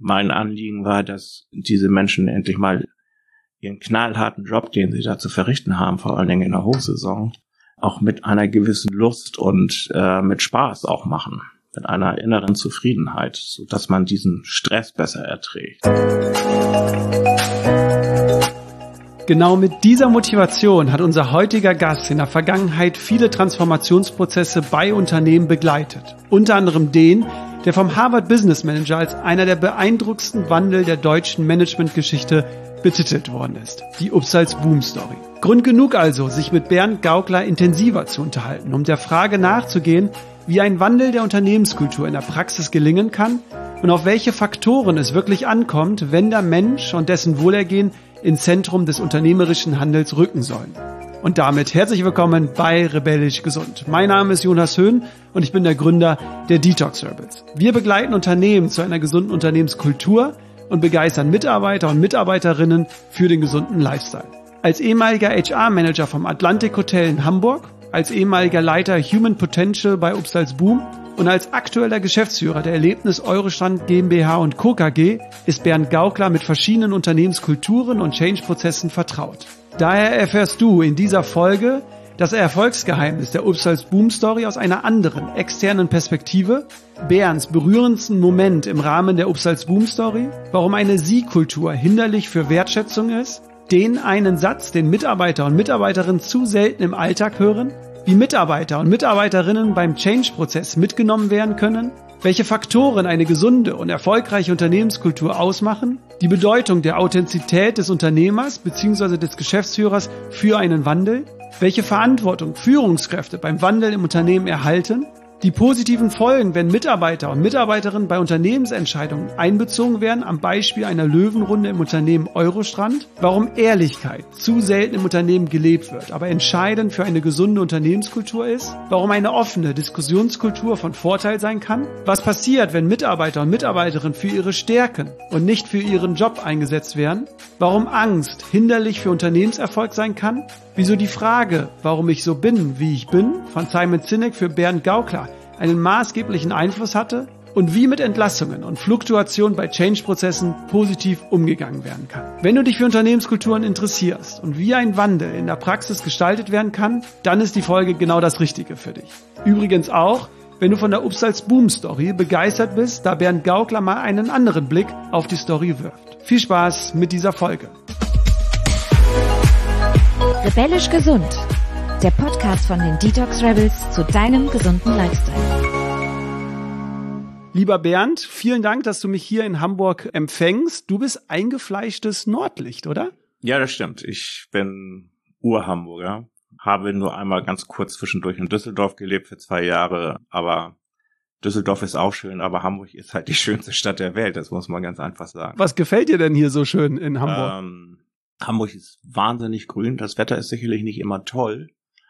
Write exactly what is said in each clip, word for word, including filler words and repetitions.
mein Anliegen war, dass diese Menschen endlich mal ihren knallharten Job, den sie da zu verrichten haben, vor allen Dingen in der Hochsaison, auch mit einer gewissen Lust und äh, mit Spaß auch machen, mit einer inneren Zufriedenheit, so dass man diesen Stress besser erträgt. Genau mit dieser Motivation hat unser heutiger Gast in der Vergangenheit viele Transformationsprozesse bei Unternehmen begleitet. Unter anderem den, der vom Harvard Business Manager als einer der beeindruckendsten Wandel der deutschen Managementgeschichte betitelt worden ist. Die Upsalz Boom Story. Grund genug also, sich mit Bernd Gaukler intensiver zu unterhalten, um der Frage nachzugehen, wie ein Wandel der Unternehmenskultur in der Praxis gelingen kann und auf welche Faktoren es wirklich ankommt, wenn der Mensch und dessen Wohlergehen ins Zentrum des unternehmerischen Handels rücken sollen. Und damit herzlich willkommen bei Rebellisch Gesund. Mein Name ist Jonas Höhn und ich bin der Gründer der Detox Rebels. Wir begleiten Unternehmen zu einer gesunden Unternehmenskultur und begeistern Mitarbeiter und Mitarbeiterinnen für den gesunden Lifestyle. Als ehemaliger H R-Manager vom Atlantic Hotel in Hamburg, als ehemaliger Leiter Human Potential bei Upsalz Boom und als aktueller Geschäftsführer der Erlebnis Eurostrand GmbH und Co. K G ist Bernd Gaukler mit verschiedenen Unternehmenskulturen und Change-Prozessen vertraut. Daher erfährst du in dieser Folge das Erfolgsgeheimnis der Upsalz Boom Story aus einer anderen, externen Perspektive, Bernds berührendsten Moment im Rahmen der Upsalz Boom Story, warum eine Sie-Kultur hinderlich für Wertschätzung ist, den einen Satz, den Mitarbeiter und Mitarbeiterinnen zu selten im Alltag hören, wie Mitarbeiter und Mitarbeiterinnen beim Change-Prozess mitgenommen werden können, welche Faktoren eine gesunde und erfolgreiche Unternehmenskultur ausmachen, die Bedeutung der Authentizität des Unternehmers bzw. des Geschäftsführers für einen Wandel, welche Verantwortung Führungskräfte beim Wandel im Unternehmen erhalten, die positiven Folgen, wenn Mitarbeiter und Mitarbeiterinnen bei Unternehmensentscheidungen einbezogen werden, am Beispiel einer Löwenrunde im Unternehmen Eurostrand, warum Ehrlichkeit zu selten im Unternehmen gelebt wird, aber entscheidend für eine gesunde Unternehmenskultur ist, warum eine offene Diskussionskultur von Vorteil sein kann, was passiert, wenn Mitarbeiter und Mitarbeiterinnen für ihre Stärken und nicht für ihren Job eingesetzt werden, warum Angst hinderlich für Unternehmenserfolg sein kann, wieso die Frage, warum ich so bin, wie ich bin, von Simon Sinek für Bernd Gaukler einen maßgeblichen Einfluss hatte und wie mit Entlassungen und Fluktuationen bei Change-Prozessen positiv umgegangen werden kann. Wenn du dich für Unternehmenskulturen interessierst und wie ein Wandel in der Praxis gestaltet werden kann, dann ist die Folge genau das Richtige für dich. Übrigens auch, wenn du von der Upsalz Boom Story begeistert bist, da Bernd Gaukler mal einen anderen Blick auf die Story wirft. Viel Spaß mit dieser Folge. Rebellisch Gesund, der Podcast von den Detox Rebels zu deinem gesunden Lifestyle. Lieber Bernd, vielen Dank, dass du mich hier in Hamburg empfängst. Du bist eingefleischtes Nordlicht, oder? Ja, das stimmt. Ich bin Ur-Hamburger, habe nur einmal ganz kurz zwischendurch in Düsseldorf gelebt für zwei Jahre, aber Düsseldorf ist auch schön, aber Hamburg ist halt die schönste Stadt der Welt, das muss man ganz einfach sagen. Was gefällt dir denn hier so schön in Hamburg? Ähm, Hamburg ist wahnsinnig grün, das Wetter ist sicherlich nicht immer toll,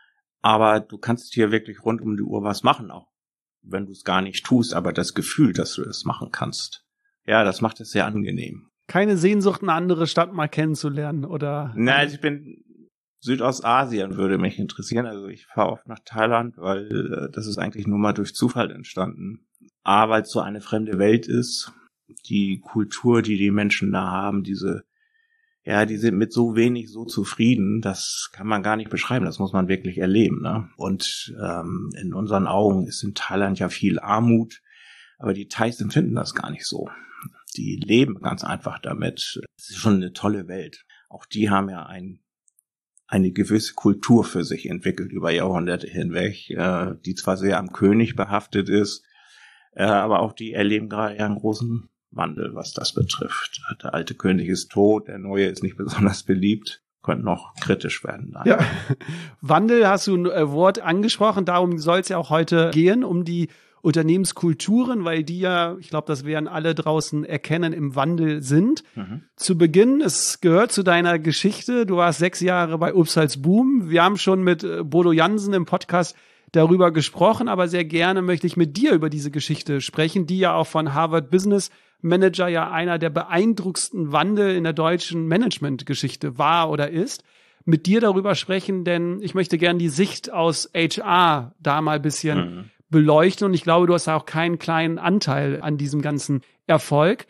aber du kannst hier wirklich rund um die Uhr was machen, auch wenn du es gar nicht tust, aber das Gefühl, dass du es machen kannst, ja, das macht es sehr angenehm. Keine Sehnsucht, eine andere Stadt mal kennenzulernen, oder? Nein, also ich bin Südostasien würde mich interessieren, also ich fahre oft nach Thailand, weil äh, das ist eigentlich nur mal durch Zufall entstanden, aber weil es so eine fremde Welt ist, die Kultur, die die Menschen da haben, diese Ja, die sind mit so wenig so zufrieden, das kann man gar nicht beschreiben, das muss man wirklich erleben, ne? Und ähm, in unseren Augen ist in Thailand ja viel Armut, aber die Thais empfinden das gar nicht so. Die leben ganz einfach damit. Es ist schon eine tolle Welt. Auch die haben ja ein, eine gewisse Kultur für sich entwickelt über Jahrhunderte hinweg, äh, die zwar sehr am König behaftet ist, äh, aber auch die erleben gerade ja einen großen Wandel, was das betrifft. Der alte König ist tot, der neue ist nicht besonders beliebt, könnte noch kritisch werden. Dann. Ja, Wandel hast du ein Wort angesprochen, darum soll es ja auch heute gehen, um die Unternehmenskulturen, weil die ja, ich glaube, das werden alle draußen erkennen, im Wandel sind. Mhm. Zu Beginn, es gehört zu deiner Geschichte, du warst sechs Jahre bei Upsalz Boom, wir haben schon mit Bodo Jansen im Podcast darüber gesprochen, aber sehr gerne möchte ich mit dir über diese Geschichte sprechen, die ja auch von Harvard Business Manager ja einer der beeindruckendsten Wandel in der deutschen Managementgeschichte war oder ist. Mit dir darüber sprechen, denn ich möchte gerne die Sicht aus H R da mal ein bisschen mhm. beleuchten und ich glaube, du hast auch keinen kleinen Anteil an diesem ganzen Erfolg.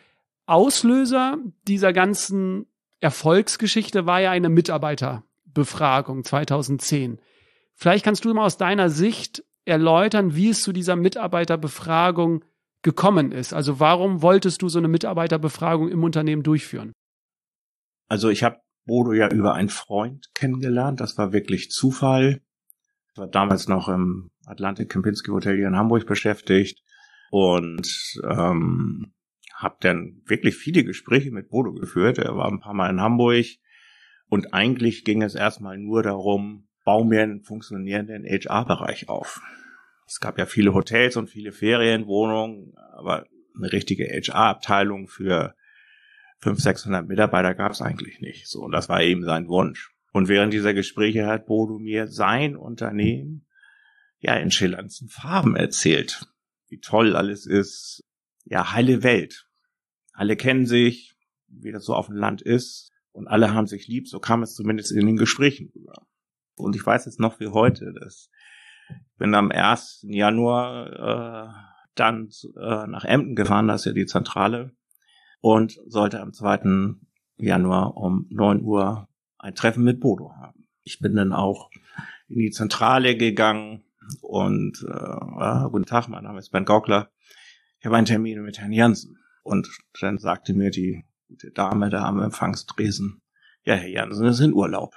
Auslöser dieser ganzen Erfolgsgeschichte war ja eine Mitarbeiterbefragung zweitausendzehn. Vielleicht kannst du mal aus deiner Sicht erläutern, wie es zu dieser Mitarbeiterbefragung gekommen ist. Also warum wolltest du so eine Mitarbeiterbefragung im Unternehmen durchführen? Also ich habe Bodo ja über einen Freund kennengelernt. Das war wirklich Zufall. Ich war damals noch im Atlantik Kempinski Hotel hier in Hamburg beschäftigt und ähm, habe dann wirklich viele Gespräche mit Bodo geführt. Er war ein paar Mal in Hamburg und eigentlich ging es erstmal nur darum, bau mir einen funktionierenden H R-Bereich auf. Es gab ja viele Hotels und viele Ferienwohnungen, aber eine richtige H R-Abteilung für fünfhundert, sechshundert Mitarbeiter gab es eigentlich nicht. So, und das war eben sein Wunsch. Und während dieser Gespräche hat Bodo mir sein Unternehmen ja in schillerndsten Farben erzählt, wie toll alles ist. Ja, heile Welt. Alle kennen sich, wie das so auf dem Land ist, und alle haben sich lieb. So kam es zumindest in den Gesprächen rüber. Und ich weiß jetzt noch wie heute, dass ich bin am ersten Januar äh, dann äh, nach Emden gefahren, das ist ja die Zentrale, und sollte am zweiten Januar um neun Uhr ein Treffen mit Bodo haben. Ich bin dann auch in die Zentrale gegangen und äh, ja, guten Tag, mein Name ist Ben Gaukler. Ich habe einen Termin mit Herrn Jansen. Und dann sagte mir die gute Dame da am Empfangstresen, ja, Herr Jansen, das ist in Urlaub.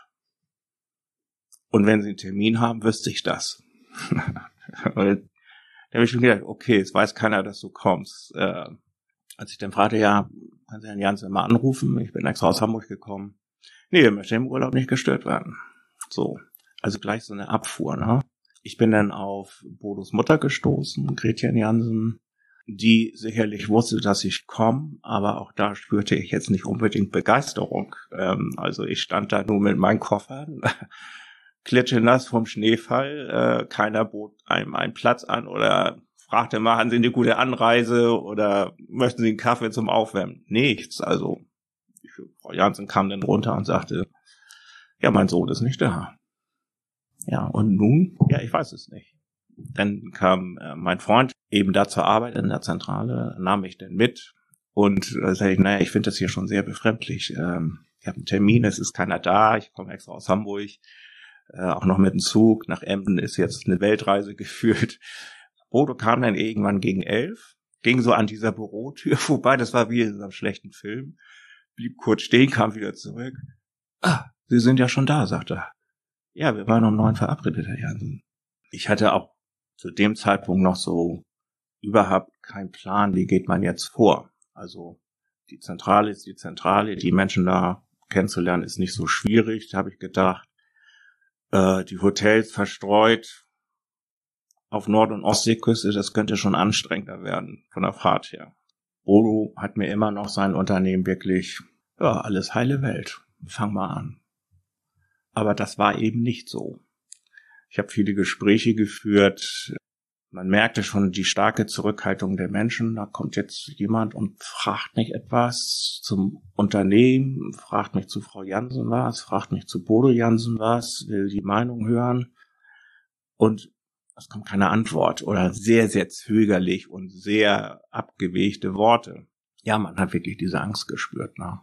Und wenn Sie einen Termin haben, wüsste ich das. Und da habe ich schon gedacht, okay, jetzt weiß keiner, dass du kommst. Äh, als ich dann fragte, ja, kann Sie Herrn Jansen mal anrufen? Ich bin extra aus Hamburg gekommen. Nee, er möchte im Urlaub nicht gestört werden. So, also gleich so eine Abfuhr, ne? Ich bin dann auf Bodos Mutter gestoßen, Gretchen Jansen, die sicherlich wusste, dass ich komme, aber auch da spürte ich jetzt nicht unbedingt Begeisterung. Ähm, also ich stand da nur mit meinen Koffern, klitschenass vom Schneefall, äh, keiner bot einem einen Platz an oder fragte mal, haben Sie eine gute Anreise oder möchten Sie einen Kaffee zum Aufwärmen? Nichts, also ich, Frau Jansen kam dann runter und sagte, ja, mein Sohn ist nicht da. Ja, und nun? Ja, ich weiß es nicht. Dann kam äh, mein Freund eben da zur Arbeit in der Zentrale, nahm mich dann mit und äh, sagte ich, naja, ich finde das hier schon sehr befremdlich. Ähm, ich habe einen Termin, es ist keiner da, ich komme extra aus Hamburg, äh, auch noch mit dem Zug. Nach Emden ist jetzt eine Weltreise geführt. Bodo kam dann irgendwann gegen elf, ging so an dieser Bürotür vorbei, das war wie in einem schlechten Film, blieb kurz stehen, kam wieder zurück. Ah, Sie sind ja schon da, sagte er. Ja, wir waren um neun verabredet, Herr Jansen. Ich hatte auch zu dem Zeitpunkt noch so überhaupt keinen Plan, wie geht man jetzt vor. Also die Zentrale ist die Zentrale, die Menschen da kennenzulernen ist nicht so schwierig, habe ich gedacht. Äh, die Hotels verstreut auf Nord- und Ostseeküste, das könnte schon anstrengender werden von der Fahrt her. Bodo hat mir immer noch sein Unternehmen wirklich, ja, alles heile Welt. Fang mal an. Aber das war eben nicht so. Ich habe viele Gespräche geführt. Man merkte schon die starke Zurückhaltung der Menschen. Da kommt jetzt jemand und fragt mich etwas zum Unternehmen, fragt mich zu Frau Jansen was, fragt mich zu Bodo Jansen was, will die Meinung hören. Und es kommt keine Antwort oder sehr, sehr zögerlich und sehr abgewegte Worte. Ja, man hat wirklich diese Angst gespürt, ne?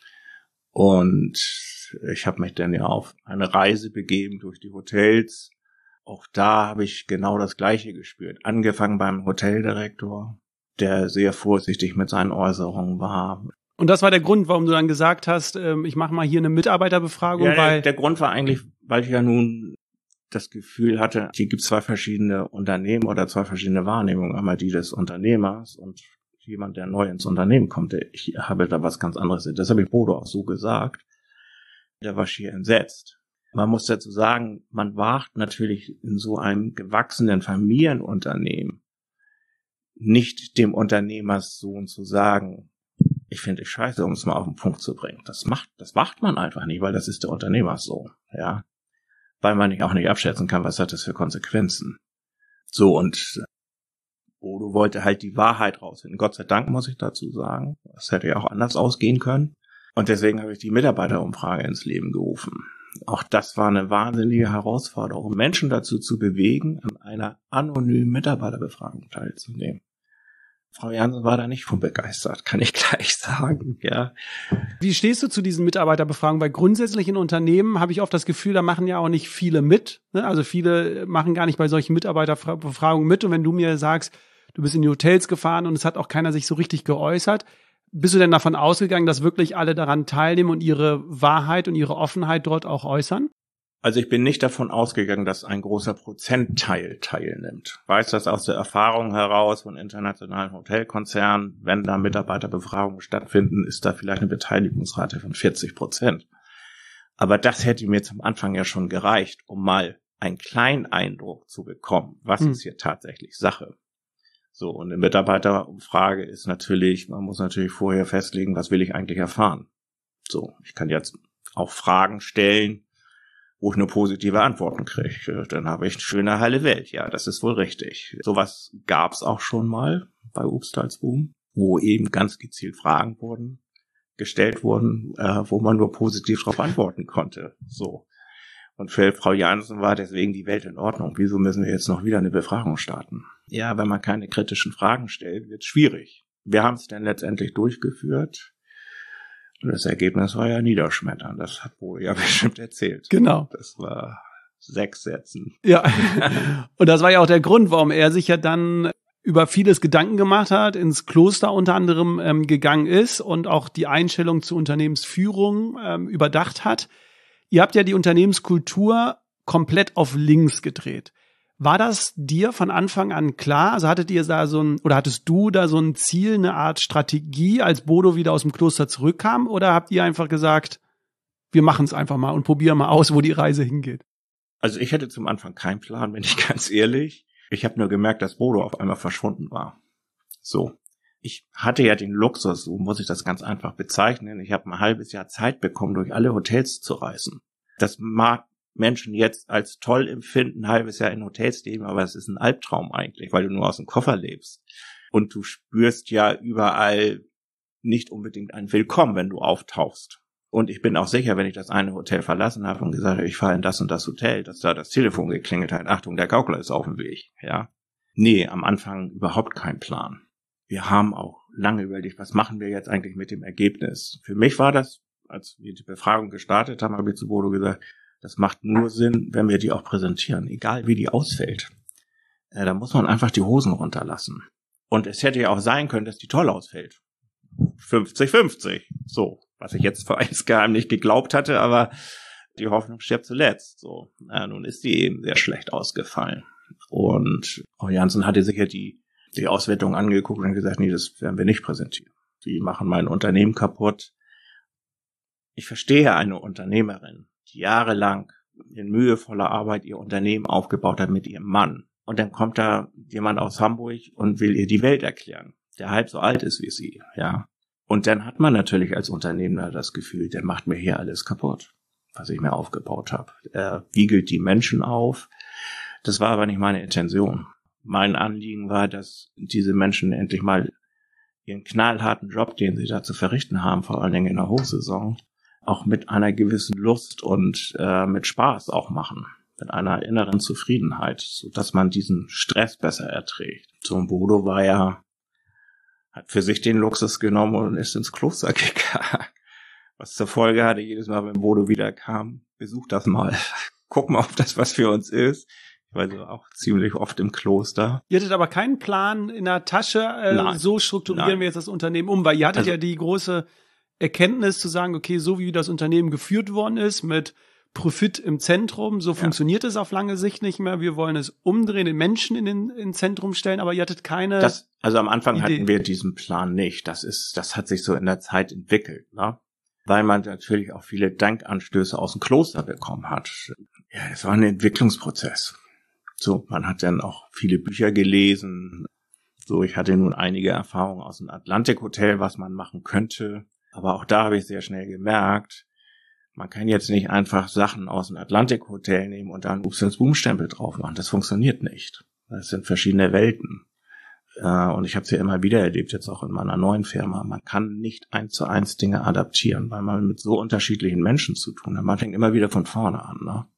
Und ich habe mich dann ja auf eine Reise begeben durch die Hotels. Auch da habe ich genau das Gleiche gespürt. Angefangen beim Hoteldirektor, der sehr vorsichtig mit seinen Äußerungen war. Und das war der Grund, warum du dann gesagt hast, ähm, ich mache mal hier eine Mitarbeiterbefragung? Ja, weil der, der Grund war eigentlich, weil ich ja nun das Gefühl hatte, hier gibt es zwei verschiedene Unternehmen oder zwei verschiedene Wahrnehmungen. Einmal die des Unternehmers und jemand, der neu ins Unternehmen kommt. Ich habe da was ganz anderes. Das habe ich Bodo auch so gesagt. Der war schier entsetzt. Man muss dazu sagen, man wagt natürlich in so einem gewachsenen Familienunternehmen nicht dem Unternehmerssohn zu sagen, ich finde dich scheiße, um es mal auf den Punkt zu bringen. Das macht, das macht man einfach nicht, weil das ist der Unternehmerssohn, ja. Weil man auch nicht abschätzen kann, was hat das für Konsequenzen. So, und Bodo wollte halt die Wahrheit rausfinden. Gott sei Dank, muss ich dazu sagen. Das hätte ja auch anders ausgehen können. Und deswegen habe ich die Mitarbeiterumfrage ins Leben gerufen. Auch das war eine wahnsinnige Herausforderung, Menschen dazu zu bewegen, an einer anonymen Mitarbeiterbefragung teilzunehmen. Frau Jansen war da nicht von begeistert, kann ich gleich sagen, ja. Wie stehst du zu diesen Mitarbeiterbefragungen? Weil grundsätzlich in Unternehmen habe ich oft das Gefühl, da machen ja auch nicht viele mit. Ne? Also viele machen gar nicht bei solchen Mitarbeiterbefragungen mit. Und wenn du mir sagst, du bist in die Hotels gefahren und es hat auch keiner sich so richtig geäußert, bist du denn davon ausgegangen, dass wirklich alle daran teilnehmen und ihre Wahrheit und ihre Offenheit dort auch äußern? Also ich bin nicht davon ausgegangen, dass ein großer Prozentteil teilnimmt. Ich weiß das aus der Erfahrung heraus von internationalen Hotelkonzernen, wenn da Mitarbeiterbefragungen stattfinden, ist da vielleicht eine Beteiligungsrate von vierzig Prozent. Aber das hätte mir zum Anfang ja schon gereicht, um mal einen kleinen Eindruck zu bekommen, was hm. ist hier tatsächlich Sache. So, und eine Mitarbeiterumfrage ist natürlich, man muss natürlich vorher festlegen, was will ich eigentlich erfahren. So, ich kann jetzt auch Fragen stellen, wo ich nur positive Antworten kriege. Dann habe ich eine schöne heile Welt. Ja, das ist wohl richtig. Sowas gab es auch schon mal bei Upstalsboom, wo eben ganz gezielt Fragen wurden, gestellt wurden, äh, wo man nur positiv darauf antworten konnte. So. Und für Frau Jansen war deswegen die Welt in Ordnung. Wieso müssen wir jetzt noch wieder eine Befragung starten? Ja, wenn man keine kritischen Fragen stellt, wird es schwierig. Wir haben es dann letztendlich durchgeführt. Und das Ergebnis war ja niederschmetternd. Das hat Bodo ja bestimmt erzählt. Genau. Das war sechs Sätzen. Ja. Und das war ja auch der Grund, warum er sich ja dann über vieles Gedanken gemacht hat, ins Kloster unter anderem ähm, gegangen ist und auch die Einstellung zur Unternehmensführung ähm, überdacht hat. Ihr habt ja die Unternehmenskultur komplett auf links gedreht. War das dir von Anfang an klar? Also hattet ihr da so ein, oder hattest du da so ein Ziel, eine Art Strategie, als Bodo wieder aus dem Kloster zurückkam? Oder habt ihr einfach gesagt, wir machen es einfach mal und probieren mal aus, wo die Reise hingeht? Also ich hatte zum Anfang keinen Plan, bin ich ganz ehrlich. Ich habe nur gemerkt, dass Bodo auf einmal verschwunden war. So. Ich hatte ja den Luxus, so muss ich das ganz einfach bezeichnen. Ich habe ein halbes Jahr Zeit bekommen, durch alle Hotels zu reisen. Das mag Menschen jetzt als toll empfinden, ein halbes Jahr in Hotels leben, aber es ist ein Albtraum eigentlich, weil du nur aus dem Koffer lebst. Und du spürst ja überall nicht unbedingt ein Willkommen, wenn du auftauchst. Und ich bin auch sicher, wenn ich das eine Hotel verlassen habe und gesagt habe, ich fahre in das und das Hotel, dass da das Telefon geklingelt hat, Achtung, der Gaukler ist auf dem Weg, ja. Nee, am Anfang überhaupt kein Plan. Wir haben auch lange überlegt, was machen wir jetzt eigentlich mit dem Ergebnis? Für mich war das, als wir die Befragung gestartet haben, habe ich zu Bodo gesagt, das macht nur Sinn, wenn wir die auch präsentieren, egal wie die ausfällt. Äh, da muss man einfach die Hosen runterlassen. Und es hätte ja auch sein können, dass die toll ausfällt. fünfzig fünfzig. So, was ich jetzt vor insgeheim nicht geglaubt hatte, aber die Hoffnung stirbt zuletzt. So, äh, nun ist die eben sehr schlecht ausgefallen. Und Frau Jansen hatte sich ja die, die Auswertung angeguckt und gesagt, nee, das werden wir nicht präsentieren. Die machen mein Unternehmen kaputt. Ich verstehe eine Unternehmerin, die jahrelang in mühevoller Arbeit ihr Unternehmen aufgebaut hat mit ihrem Mann. Und dann kommt da jemand aus Hamburg und will ihr die Welt erklären, der halb so alt ist wie sie, ja. Und dann hat man natürlich als Unternehmer das Gefühl, der macht mir hier alles kaputt, was ich mir aufgebaut habe. Er wiegelt die Menschen auf. Das war aber nicht meine Intention. Mein Anliegen war, dass diese Menschen endlich mal ihren knallharten Job, den sie da zu verrichten haben, vor allen Dingen in der Hochsaison, auch mit einer gewissen Lust und äh, mit Spaß auch machen, mit einer inneren Zufriedenheit, so dass man diesen Stress besser erträgt. So ein Bodo war ja, hat für sich den Luxus genommen und ist ins Kloster gegangen. Was zur Folge hatte, jedes Mal, wenn Bodo wieder kam, besuch das mal, guck mal, ob das was für uns ist. Ich war so auch ziemlich oft im Kloster. Ihr hattet aber keinen Plan in der Tasche, äh, so strukturieren Nein. wir jetzt das Unternehmen um, weil ihr hattet also, ja die große Erkenntnis zu sagen, okay, so wie das Unternehmen geführt worden ist, mit Profit im Zentrum, so ja. funktioniert es auf lange Sicht nicht mehr. Wir wollen es umdrehen, den Menschen in den ins Zentrum stellen, aber ihr hattet keine das, Also am Anfang Idee. hatten wir diesen Plan nicht. Das ist, das hat sich so in der Zeit entwickelt, ne? Weil man natürlich auch viele Denkanstöße aus dem Kloster bekommen hat. Ja, es war ein Entwicklungsprozess. So, man hat dann auch viele Bücher gelesen. So, ich hatte nun einige Erfahrungen aus dem Atlantic Hotel, was man machen könnte. Aber auch da habe ich sehr schnell gemerkt, man kann jetzt nicht einfach Sachen aus dem Atlantic Hotel nehmen und da einen Upstalsboom-Stempel drauf machen. Das funktioniert nicht. Das sind verschiedene Welten. Und ich habe es ja immer wieder erlebt, jetzt auch in meiner neuen Firma. Man kann nicht eins zu eins Dinge adaptieren, weil man mit so unterschiedlichen Menschen zu tun hat. Man fängt immer wieder von vorne an, ne?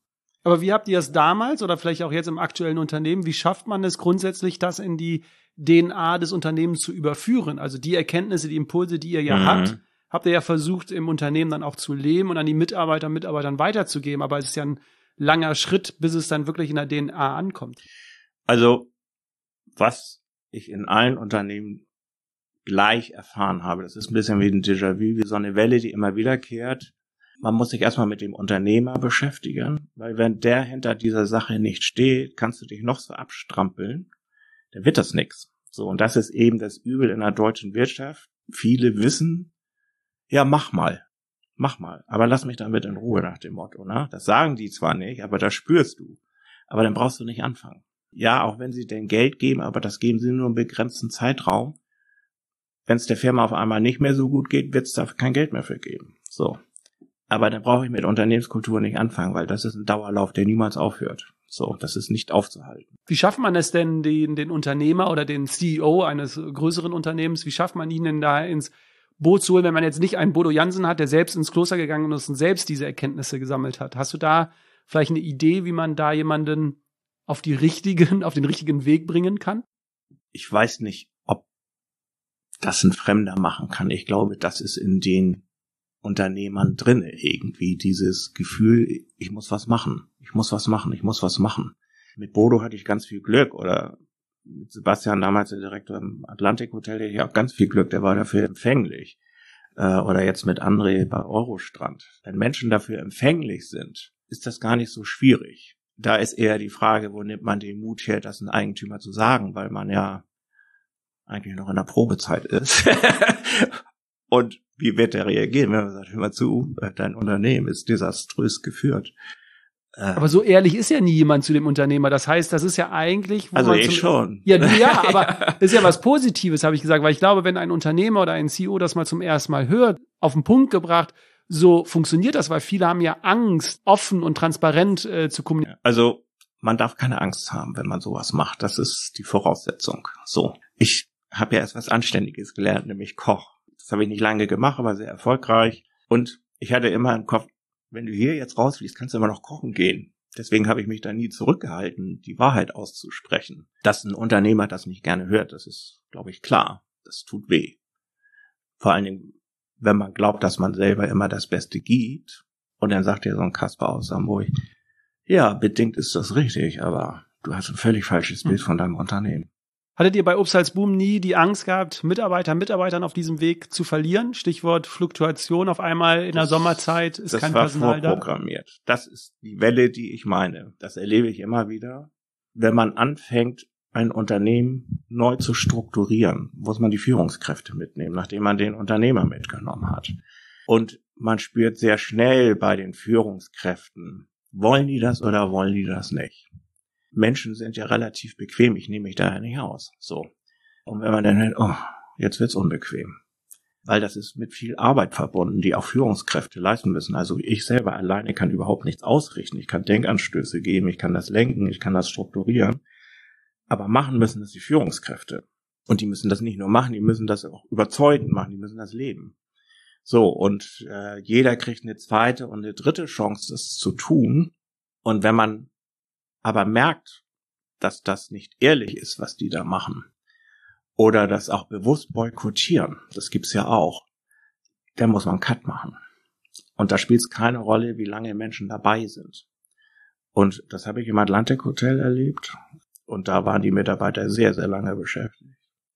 Aber wie habt ihr es damals oder vielleicht auch jetzt im aktuellen Unternehmen, wie schafft man es grundsätzlich, das in die D N A des Unternehmens zu überführen? Also die Erkenntnisse, die Impulse, die ihr ja mhm. habt, habt ihr ja versucht, im Unternehmen dann auch zu leben und an die Mitarbeiter und Mitarbeitern weiterzugeben. Aber es ist ja ein langer Schritt, bis es dann wirklich in der D N A ankommt. Also, was ich in allen Unternehmen gleich erfahren habe, das ist ein bisschen wie ein Déjà-vu, wie so eine Welle, die immer wiederkehrt. Man muss sich erstmal mit dem Unternehmer beschäftigen, weil wenn der hinter dieser Sache nicht steht, kannst du dich noch so abstrampeln, dann wird das nix. So, und das ist eben das Übel in der deutschen Wirtschaft. Viele wissen, ja, mach mal, mach mal, aber lass mich damit in Ruhe nach dem Motto, ne? Das sagen die zwar nicht, aber das spürst du. Aber dann brauchst du nicht anfangen. Ja, auch wenn sie denn Geld geben, aber das geben sie nur einen begrenzten Zeitraum. Wenn es der Firma auf einmal nicht mehr so gut geht, wird es da kein Geld mehr für geben. So. Aber dann brauche ich mit Unternehmenskultur nicht anfangen, weil das ist ein Dauerlauf, der niemals aufhört. So, das ist nicht aufzuhalten. Wie schafft man es denn, den, den Unternehmer oder den C E O eines größeren Unternehmens, wie schafft man ihn denn da ins Boot zu holen, wenn man jetzt nicht einen Bodo Jansen hat, der selbst ins Kloster gegangen ist und selbst diese Erkenntnisse gesammelt hat? Hast du da vielleicht eine Idee, wie man da jemanden auf die richtigen, auf den richtigen Weg bringen kann? Ich weiß nicht, ob das ein Fremder machen kann. Ich glaube, das ist in den Unternehmern drinne irgendwie dieses Gefühl, ich muss was machen, ich muss was machen, ich muss was machen. Mit Bodo hatte ich ganz viel Glück oder mit Sebastian, damals der Direktor im Atlantik Hotel, der hatte ich auch ganz viel Glück, der war dafür empfänglich. Äh, oder jetzt mit André bei Eurostrand. Wenn Menschen dafür empfänglich sind, ist das gar nicht so schwierig. Da ist eher die Frage, wo nimmt man den Mut her, das ein Eigentümer zu sagen, weil man ja eigentlich noch in der Probezeit ist. Und wie wird der reagieren, wenn man sagt, hör mal zu, dein Unternehmen ist desaströs geführt. Aber so ehrlich ist ja nie jemand zu dem Unternehmer. Das heißt, das ist ja eigentlich... Wo also man ich zum, schon. Ja, du, ja, aber ist ja was Positives, habe ich gesagt. Weil ich glaube, wenn ein Unternehmer oder ein C E O das mal zum ersten Mal hört, auf den Punkt gebracht, so funktioniert das, weil viele haben ja Angst, offen und transparent äh, zu kommunizieren. Also man darf keine Angst haben, wenn man sowas macht. Das ist die Voraussetzung. So, ich habe ja erst was Anständiges gelernt, nämlich Koch. Das habe ich nicht lange gemacht, aber sehr erfolgreich. Und ich hatte immer im Kopf, wenn du hier jetzt rausfliegst, kannst du immer noch kochen gehen. Deswegen habe ich mich da nie zurückgehalten, die Wahrheit auszusprechen. Dass ein Unternehmer das nicht gerne hört, das ist, glaube ich, klar. Das tut weh. Vor allen Dingen, wenn man glaubt, dass man selber immer das Beste gibt. Und dann sagt dir so ein Kasper aus Hamburg, ja, bedingt ist das richtig, aber du hast ein völlig falsches Bild von deinem Unternehmen. Hattet ihr bei Upsalzboom nie die Angst gehabt, Mitarbeiter, Mitarbeitern auf diesem Weg zu verlieren? Stichwort Fluktuation, auf einmal in der das, Sommerzeit ist kein Personal da. Das war vorprogrammiert. Das ist die Welle, die ich meine. Das erlebe ich immer wieder. Wenn man anfängt, ein Unternehmen neu zu strukturieren, muss man die Führungskräfte mitnehmen, nachdem man den Unternehmer mitgenommen hat. Und man spürt sehr schnell bei den Führungskräften, wollen die das oder wollen die das nicht? Menschen sind ja relativ bequem, ich nehme mich daher nicht aus. So. Und wenn man dann hört, oh, jetzt wird's unbequem. Weil das ist mit viel Arbeit verbunden, die auch Führungskräfte leisten müssen. Also ich selber alleine kann überhaupt nichts ausrichten. Ich kann Denkanstöße geben, ich kann das lenken, ich kann das strukturieren. Aber machen müssen das die Führungskräfte. Und die müssen das nicht nur machen, die müssen das auch überzeugend machen, die müssen das leben. So, und äh, jeder kriegt eine zweite und eine dritte Chance, das zu tun. Und wenn man aber merkt, dass das nicht ehrlich ist, was die da machen, oder das auch bewusst boykottieren, das gibt's ja auch, dann muss man einen Cut machen. Und da spielt es keine Rolle, wie lange Menschen dabei sind. Und das habe ich im Atlantik Hotel erlebt, und da waren die Mitarbeiter sehr, sehr lange beschäftigt.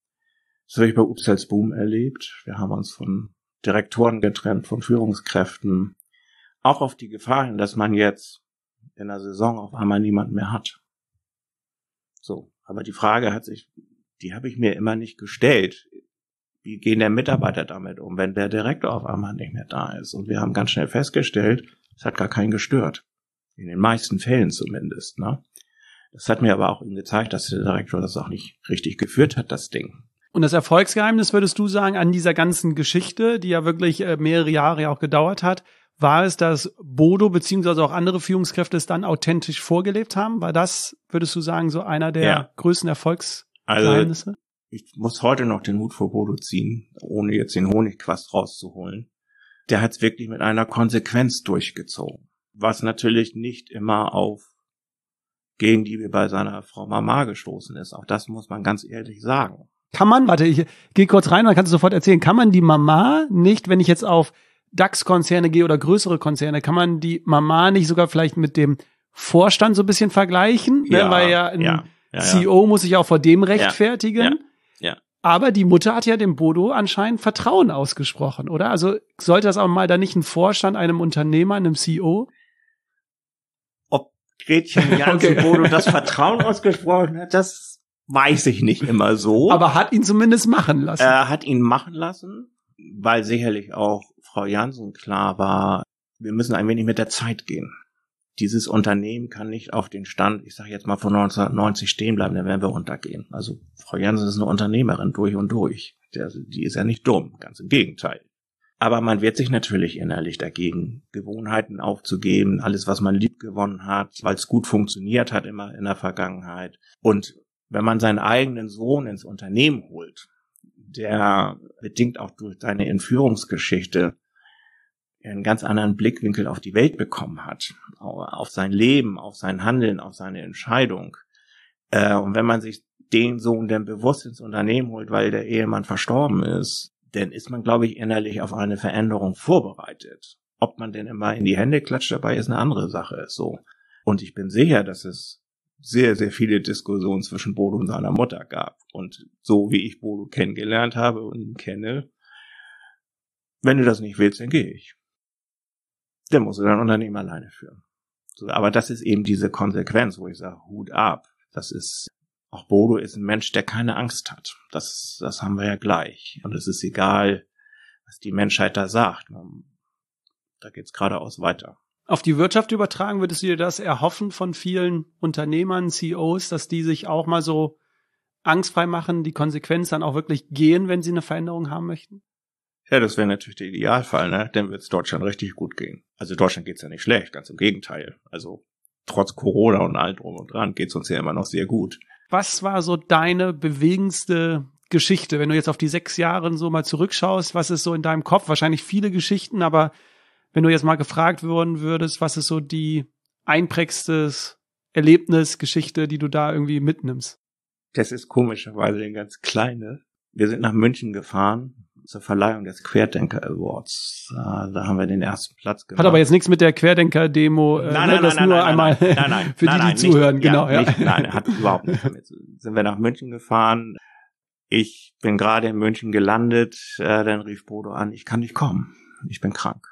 Das habe ich bei Upsalzboom erlebt. Wir haben uns von Direktoren getrennt, von Führungskräften, auch auf die Gefahr hin, dass man jetzt in der Saison auf einmal niemand mehr hat. So, aber die Frage hat sich, die habe ich mir immer nicht gestellt. Wie gehen der Mitarbeiter damit um, wenn der Direktor auf einmal nicht mehr da ist? Und wir haben ganz schnell festgestellt, es hat gar keinen gestört. In den meisten Fällen zumindest, ne? Das hat mir aber auch ihm gezeigt, dass der Direktor das auch nicht richtig geführt hat, das Ding. Und das Erfolgsgeheimnis, würdest du sagen, an dieser ganzen Geschichte, die ja wirklich mehrere Jahre auch gedauert hat, war es, dass Bodo beziehungsweise auch andere Führungskräfte es dann authentisch vorgelebt haben? War das, würdest du sagen, so einer der ja. größten Erfolgsgeheimnisse? Also, ich muss heute noch den Hut vor Bodo ziehen, ohne jetzt den Honigquast rauszuholen. Der hat es wirklich mit einer Konsequenz durchgezogen. Was natürlich nicht immer auf Gegenliebe bei seiner Frau Mama gestoßen ist. Auch das muss man ganz ehrlich sagen. Kann man, warte, ich gehe kurz rein, dann kannst du sofort erzählen, kann man die Mama nicht, wenn ich jetzt auf DAX-Konzerne gehe oder größere Konzerne, kann man die Mama nicht sogar vielleicht mit dem Vorstand so ein bisschen vergleichen? Ja, ne? Weil ja ein ja, ja, C E O ja. muss sich auch vor dem rechtfertigen. Ja, ja, ja. Aber die Mutter hat ja dem Bodo anscheinend Vertrauen ausgesprochen, oder? Also sollte das auch mal da nicht ein Vorstand einem Unternehmer, einem C E O? Ob Gretchen Jansen okay. Bodo das Vertrauen ausgesprochen hat, das weiß ich nicht immer so. Aber hat ihn zumindest machen lassen. Er hat ihn machen lassen, weil sicherlich auch Frau Jansen klar war, wir müssen ein wenig mit der Zeit gehen. Dieses Unternehmen kann nicht auf den Stand, ich sage jetzt mal von neunzehnhundertneunzig stehen bleiben, dann werden wir untergehen. Also Frau Jansen ist eine Unternehmerin durch und durch. Der, die ist ja nicht dumm, ganz im Gegenteil. Aber man wird sich natürlich innerlich dagegen, Gewohnheiten aufzugeben, alles, was man liebgewonnen hat, weil es gut funktioniert hat immer in der Vergangenheit. Und wenn man seinen eigenen Sohn ins Unternehmen holt, der bedingt auch durch seine Entführungsgeschichte einen ganz anderen Blickwinkel auf die Welt bekommen hat, auf sein Leben, auf sein Handeln, auf seine Entscheidung. Und wenn man sich den Sohn dann bewusst ins Unternehmen holt, weil der Ehemann verstorben ist, dann ist man, glaube ich, innerlich auf eine Veränderung vorbereitet. Ob man denn immer in die Hände klatscht dabei, ist eine andere Sache. So. Und ich bin sicher, dass es sehr, sehr viele Diskussionen zwischen Bodo und seiner Mutter gab. Und so wie ich Bodo kennengelernt habe und ihn kenne, wenn du das nicht willst, dann gehe ich. Dann musst du dein Unternehmen alleine führen. So, aber das ist eben diese Konsequenz, wo ich sage, Hut ab. Das ist, auch Bodo ist ein Mensch, der keine Angst hat. Das, das haben wir ja gleich. Und es ist egal, was die Menschheit da sagt. Da geht's geradeaus weiter. Auf die Wirtschaft übertragen, würdest du dir das erhoffen von vielen Unternehmern, C E Os, dass die sich auch mal so angstfrei machen, die Konsequenz dann auch wirklich gehen, wenn sie eine Veränderung haben möchten? Ja, das wäre natürlich der Idealfall, ne? Dann wird es Deutschland richtig gut gehen. Also Deutschland geht's ja nicht schlecht, ganz im Gegenteil. Also trotz Corona und allem drum und dran geht's uns ja immer noch sehr gut. Was war so deine bewegendste Geschichte, wenn du jetzt auf die sechs Jahre so mal zurückschaust? Was ist so in deinem Kopf? Wahrscheinlich viele Geschichten, aber wenn du jetzt mal gefragt worden würdest, was ist so die einprägste Erlebnisgeschichte, die du da irgendwie mitnimmst? Das ist komischerweise eine ganz kleine. Wir sind nach München gefahren zur Verleihung des Querdenker Awards. Da, da haben wir den ersten Platz gemacht. Hat aber jetzt nichts mit der Querdenker-Demo, äh, nein, nein, das nein, nur nein, einmal nein, nein, nein, für nein, die, nein, die zuhören. Nicht, genau, ja, ja. Nicht, nein, hat überhaupt nichts damit. Sind wir nach München gefahren. Ich bin gerade in München gelandet. Äh, dann rief Bodo an, ich kann nicht kommen. Ich bin krank.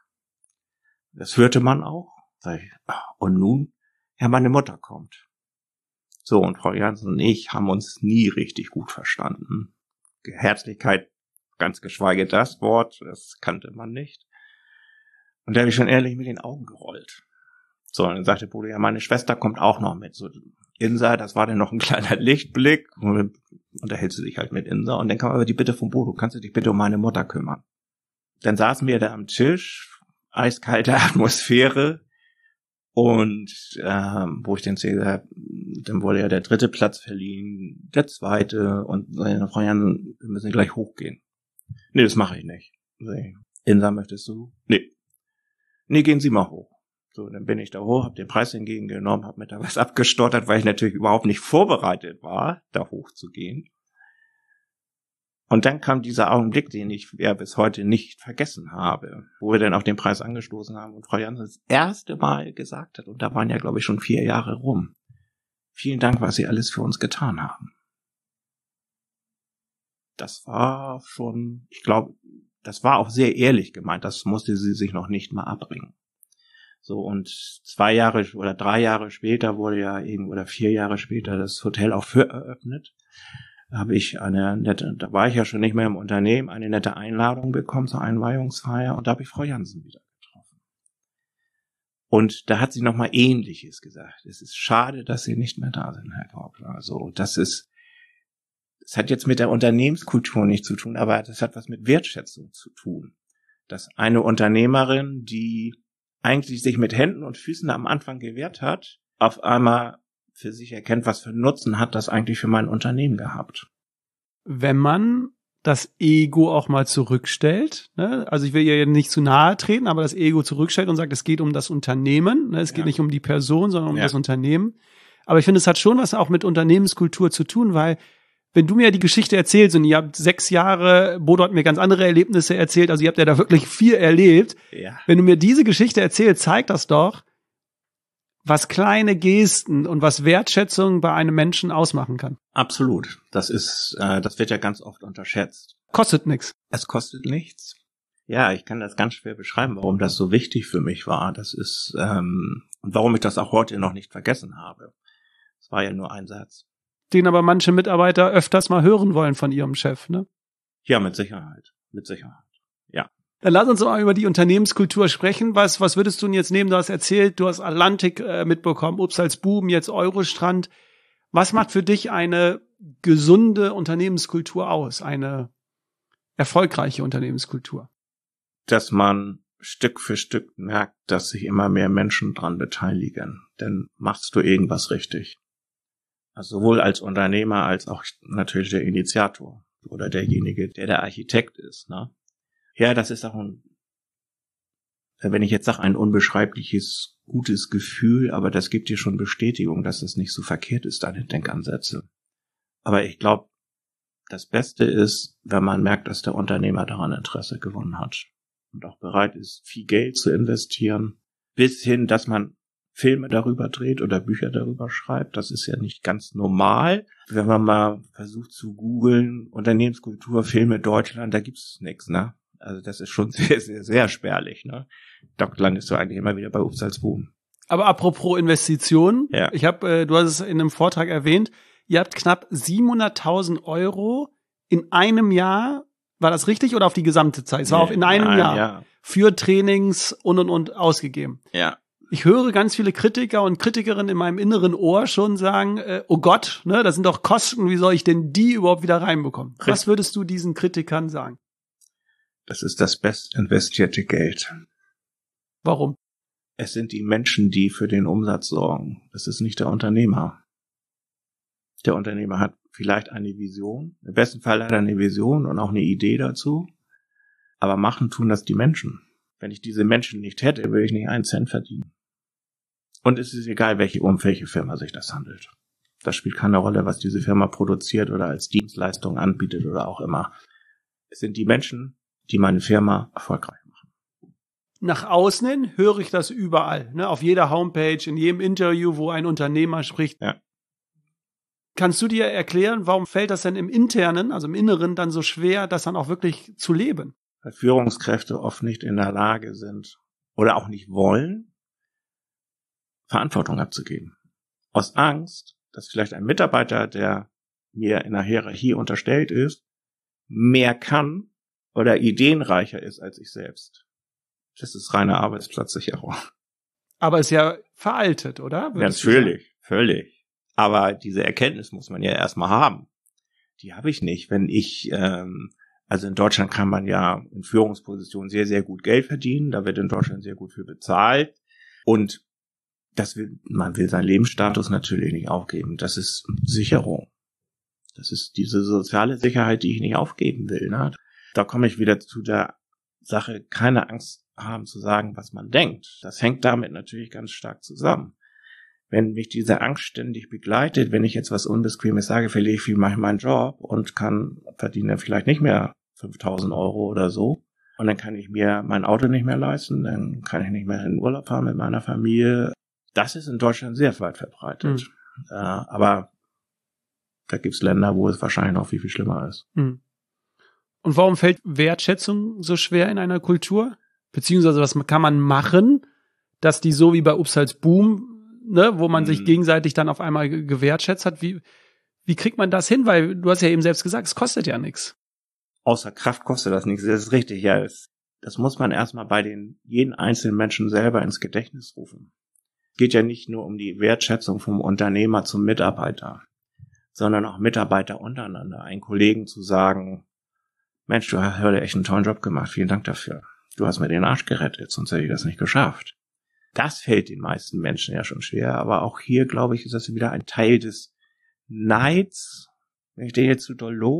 Das hörte man auch. Und nun? Ja, meine Mutter kommt. So, und Frau Jansen und ich haben uns nie richtig gut verstanden. Herzlichkeit, ganz geschweige das Wort, das kannte man nicht. Und da habe ich schon ehrlich mit den Augen gerollt. So, und dann sagte Bodo, ja, meine Schwester kommt auch noch mit. So, Insa, das war dann noch ein kleiner Lichtblick. Und dann unterhältst du dich halt mit Insa. Und dann kam aber die Bitte von Bodo, kannst du dich bitte um meine Mutter kümmern? Dann saßen wir da am Tisch, eiskalte Atmosphäre. Und ähm, wo ich dann sehe, dann wurde ja der dritte Platz verliehen, der zweite. Und äh, Frau Jansen, wir müssen gleich hochgehen. Nee, das mache ich nicht. Insa, möchtest du? Nee. Nee, gehen Sie mal hoch. So, dann bin ich da hoch, habe den Preis entgegengenommen, habe mir da was abgestottert, weil ich natürlich überhaupt nicht vorbereitet war, da hochzugehen. Und dann kam dieser Augenblick, den ich ja bis heute nicht vergessen habe, wo wir dann auch den Preis angestoßen haben und Frau Jansen das erste Mal gesagt hat, und da waren ja, glaube ich, schon vier Jahre rum. Vielen Dank, was Sie alles für uns getan haben. Das war schon, ich glaube, das war auch sehr ehrlich gemeint, das musste sie sich noch nicht mal abbringen. So, und zwei Jahre oder drei Jahre später wurde ja eben, oder vier Jahre später das Hotel auch für eröffnet. Da habe ich eine nette, da war ich ja schon nicht mehr im Unternehmen, eine nette Einladung bekommen zur Einweihungsfeier, und da habe ich Frau Jansen wieder getroffen. Und da hat sie nochmal Ähnliches gesagt. Es ist schade, dass Sie nicht mehr da sind, Herr Graupler. Also, das ist, das hat jetzt mit der Unternehmenskultur nichts zu tun, aber das hat was mit Wertschätzung zu tun. Dass eine Unternehmerin, die eigentlich sich mit Händen und Füßen am Anfang gewehrt hat, auf einmal für sich erkennt, was für einen Nutzen hat das eigentlich für mein Unternehmen gehabt. Wenn man das Ego auch mal zurückstellt. Ne? Also ich will ihr nicht zu nahe treten, aber das Ego zurückstellt und sagt, es geht um das Unternehmen. Ne? Es ja. geht nicht um die Person, sondern um ja. das Unternehmen. Aber ich finde, es hat schon was auch mit Unternehmenskultur zu tun, weil wenn du mir die Geschichte erzählst und ihr habt sechs Jahre, Bodo hat mir ganz andere Erlebnisse erzählt, also ihr habt ja da wirklich viel erlebt. Ja. Wenn du mir diese Geschichte erzählst, zeigt das doch, was kleine Gesten und was Wertschätzung bei einem Menschen ausmachen kann. Absolut. Das ist, äh, das wird ja ganz oft unterschätzt. Kostet nichts. Es kostet nichts. Ja, ich kann das ganz schwer beschreiben, warum das so wichtig für mich war. Das ist, ähm, und warum ich das auch heute noch nicht vergessen habe. Es war ja nur ein Satz. Den aber manche Mitarbeiter öfters mal hören wollen von ihrem Chef, ne? Ja, mit Sicherheit. Mit Sicherheit. Ja. Dann lass uns mal über die Unternehmenskultur sprechen. Was, was würdest du denn jetzt nehmen? Du hast erzählt, du hast Atlantik äh, mitbekommen, Upsalzbuben, jetzt Eurostrand. Was macht für dich eine gesunde Unternehmenskultur aus? Eine erfolgreiche Unternehmenskultur? Dass man Stück für Stück merkt, dass sich immer mehr Menschen dran beteiligen. Denn machst du irgendwas richtig. Also sowohl als Unternehmer als auch natürlich der Initiator oder derjenige, der der Architekt ist, ne? Ja, das ist auch ein, wenn ich jetzt sage, ein unbeschreibliches, gutes Gefühl, aber das gibt dir schon Bestätigung, dass es nicht so verkehrt ist, deine Denkansätze. Aber ich glaube, das Beste ist, wenn man merkt, dass der Unternehmer daran Interesse gewonnen hat und auch bereit ist, viel Geld zu investieren, bis hin, dass man Filme darüber dreht oder Bücher darüber schreibt. Das ist ja nicht ganz normal. Wenn man mal versucht zu googeln, Unternehmenskultur, Filme Deutschland, da gibt's nichts, ne? Also das ist schon sehr, sehr, sehr spärlich, ne? Da landest du eigentlich immer wieder bei Upsalzbuben. Aber apropos Investitionen, ja. ich habe, äh, du hast es in einem Vortrag erwähnt, ihr habt knapp siebenhunderttausend Euro in einem Jahr, war das richtig oder auf die gesamte Zeit? Es war nee, auf in einem nein, Jahr ja. für Trainings und und und ausgegeben. Ja. Ich höre ganz viele Kritiker und Kritikerinnen in meinem inneren Ohr schon sagen, äh, oh Gott, ne, das sind doch Kosten, wie soll ich denn die überhaupt wieder reinbekommen? Richtig. Was würdest du diesen Kritikern sagen? Das ist das best investierte Geld. Warum? Es sind die Menschen, die für den Umsatz sorgen. Das ist nicht der Unternehmer. Der Unternehmer hat vielleicht eine Vision. Im besten Fall hat er eine Vision und auch eine Idee dazu. Aber machen tun das die Menschen. Wenn ich diese Menschen nicht hätte, würde ich nicht einen Cent verdienen. Und es ist egal, welche, um welche Firma sich das handelt. Das spielt keine Rolle, was diese Firma produziert oder als Dienstleistung anbietet oder auch immer. Es sind die Menschen, die meine Firma erfolgreich machen. Nach außen hin höre ich das überall, ne? Auf jeder Homepage, in jedem Interview, wo ein Unternehmer spricht. Ja. Kannst du dir erklären, warum fällt das denn im Internen, also im Inneren, dann so schwer, das dann auch wirklich zu leben? Weil Führungskräfte oft nicht in der Lage sind oder auch nicht wollen, Verantwortung abzugeben. Aus Angst, dass vielleicht ein Mitarbeiter, der mir in der Hierarchie unterstellt ist, mehr kann oder ideenreicher ist als ich selbst. Das ist reine Arbeitsplatzsicherung. Aber ist ja veraltet, oder? Ja, natürlich, völlig. Aber diese Erkenntnis muss man ja erstmal haben. Die habe ich nicht, wenn ich, ähm, also in Deutschland kann man ja in Führungspositionen sehr, sehr gut Geld verdienen. Da wird in Deutschland sehr gut für bezahlt. Und das will, man will seinen Lebensstatus natürlich nicht aufgeben. Das ist Sicherung. Das ist diese soziale Sicherheit, die ich nicht aufgeben will, ne? Da komme ich wieder zu der Sache, keine Angst haben zu sagen, was man denkt. Das hängt damit natürlich ganz stark zusammen. Wenn mich diese Angst ständig begleitet, wenn ich jetzt was Unbequemes sage, verliere ich viel meinen Job und kann, verdiene vielleicht nicht mehr fünftausend Euro oder so. Und dann kann ich mir mein Auto nicht mehr leisten, dann kann ich nicht mehr in den Urlaub fahren mit meiner Familie. Das ist in Deutschland sehr weit verbreitet. Mhm. Äh, aber da gibt's Länder, wo es wahrscheinlich noch viel, viel schlimmer ist. Mhm. Und warum fällt Wertschätzung so schwer in einer Kultur? Beziehungsweise was kann man machen, dass die so wie bei Upsalzboom, ne, wo man mhm. sich gegenseitig dann auf einmal gewertschätzt hat, wie, wie kriegt man das hin? Weil du hast ja eben selbst gesagt, es kostet ja nichts. Außer Kraft kostet das nichts, das ist richtig, ja. Das, das muss man erstmal bei den jeden einzelnen Menschen selber ins Gedächtnis rufen. Es geht ja nicht nur um die Wertschätzung vom Unternehmer zum Mitarbeiter, sondern auch Mitarbeiter untereinander. Einen Kollegen zu sagen, Mensch, du hast heute echt einen tollen Job gemacht, vielen Dank dafür. Du hast mir den Arsch gerettet, sonst hätte ich das nicht geschafft. Das fällt den meisten Menschen ja schon schwer, aber auch hier, glaube ich, ist das wieder ein Teil des Neids, wenn ich den jetzt zu doll lobe,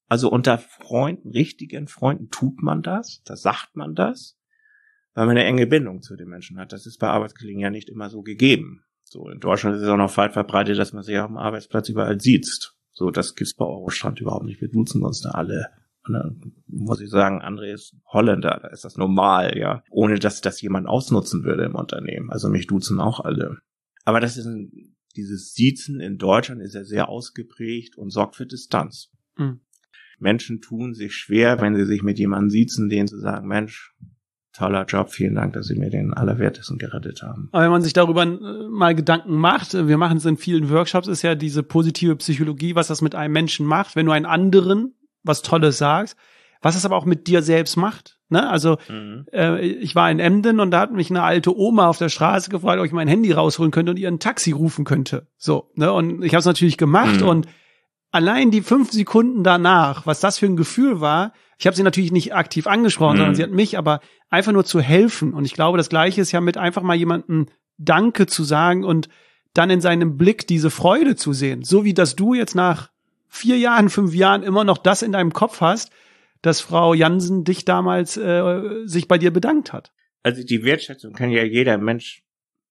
Also unter Freunden, richtigen Freunden tut man das, da sagt man das, weil man eine enge Bindung zu den Menschen hat. Das ist bei Arbeitskollegen ja nicht immer so gegeben. So, in Deutschland ist es auch noch weit verbreitet, dass man sich auf dem Arbeitsplatz überall siezt. So, das gibt's bei Eurostrand überhaupt nicht. Wir duzen uns da alle. Und dann muss ich sagen, André ist Holländer, da ist das normal, ja. Ohne dass das jemand ausnutzen würde im Unternehmen. Also mich duzen auch alle. Aber das ist ein, dieses Siezen in Deutschland ist ja sehr ausgeprägt und sorgt für Distanz. Mhm. Menschen tun sich schwer, wenn sie sich mit jemandem siezen, denen zu sagen, Mensch, toller Job, vielen Dank, dass Sie mir den Allerwertesten gerettet haben. Aber wenn man sich darüber mal Gedanken macht, wir machen es in vielen Workshops, ist ja diese positive Psychologie, was das mit einem Menschen macht, wenn du einen anderen was Tolles sagst, was es aber auch mit dir selbst macht. Ne? Also mhm. äh, ich war in Emden und da hat mich eine alte Oma auf der Straße gefragt, ob ich mein Handy rausholen könnte und ihr ein Taxi rufen könnte. So, ne? Und ich habe es natürlich gemacht mhm. und allein die fünf Sekunden danach, was das für ein Gefühl war, ich habe sie natürlich nicht aktiv angesprochen, mhm. sondern sie hat mich aber einfach nur zu helfen. Und ich glaube, das Gleiche ist ja mit einfach mal jemandem Danke zu sagen und dann in seinem Blick diese Freude zu sehen. So wie dass du jetzt nach vier Jahren, fünf Jahren immer noch das in deinem Kopf hast, dass Frau Jansen dich damals äh, sich bei dir bedankt hat. Also die Wertschätzung kann ja jeder Mensch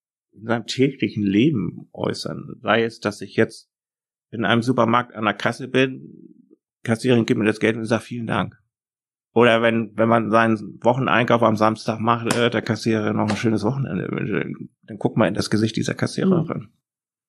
in seinem täglichen Leben äußern. Sei es, dass ich jetzt in einem Supermarkt an der Kasse bin, Kassiererin gibt mir das Geld und sagt vielen Dank. Oder wenn wenn man seinen Wocheneinkauf am Samstag macht, äh, der Kassiererin noch ein schönes Wochenende wünscht, dann guck mal in das Gesicht dieser Kassiererin. Mhm.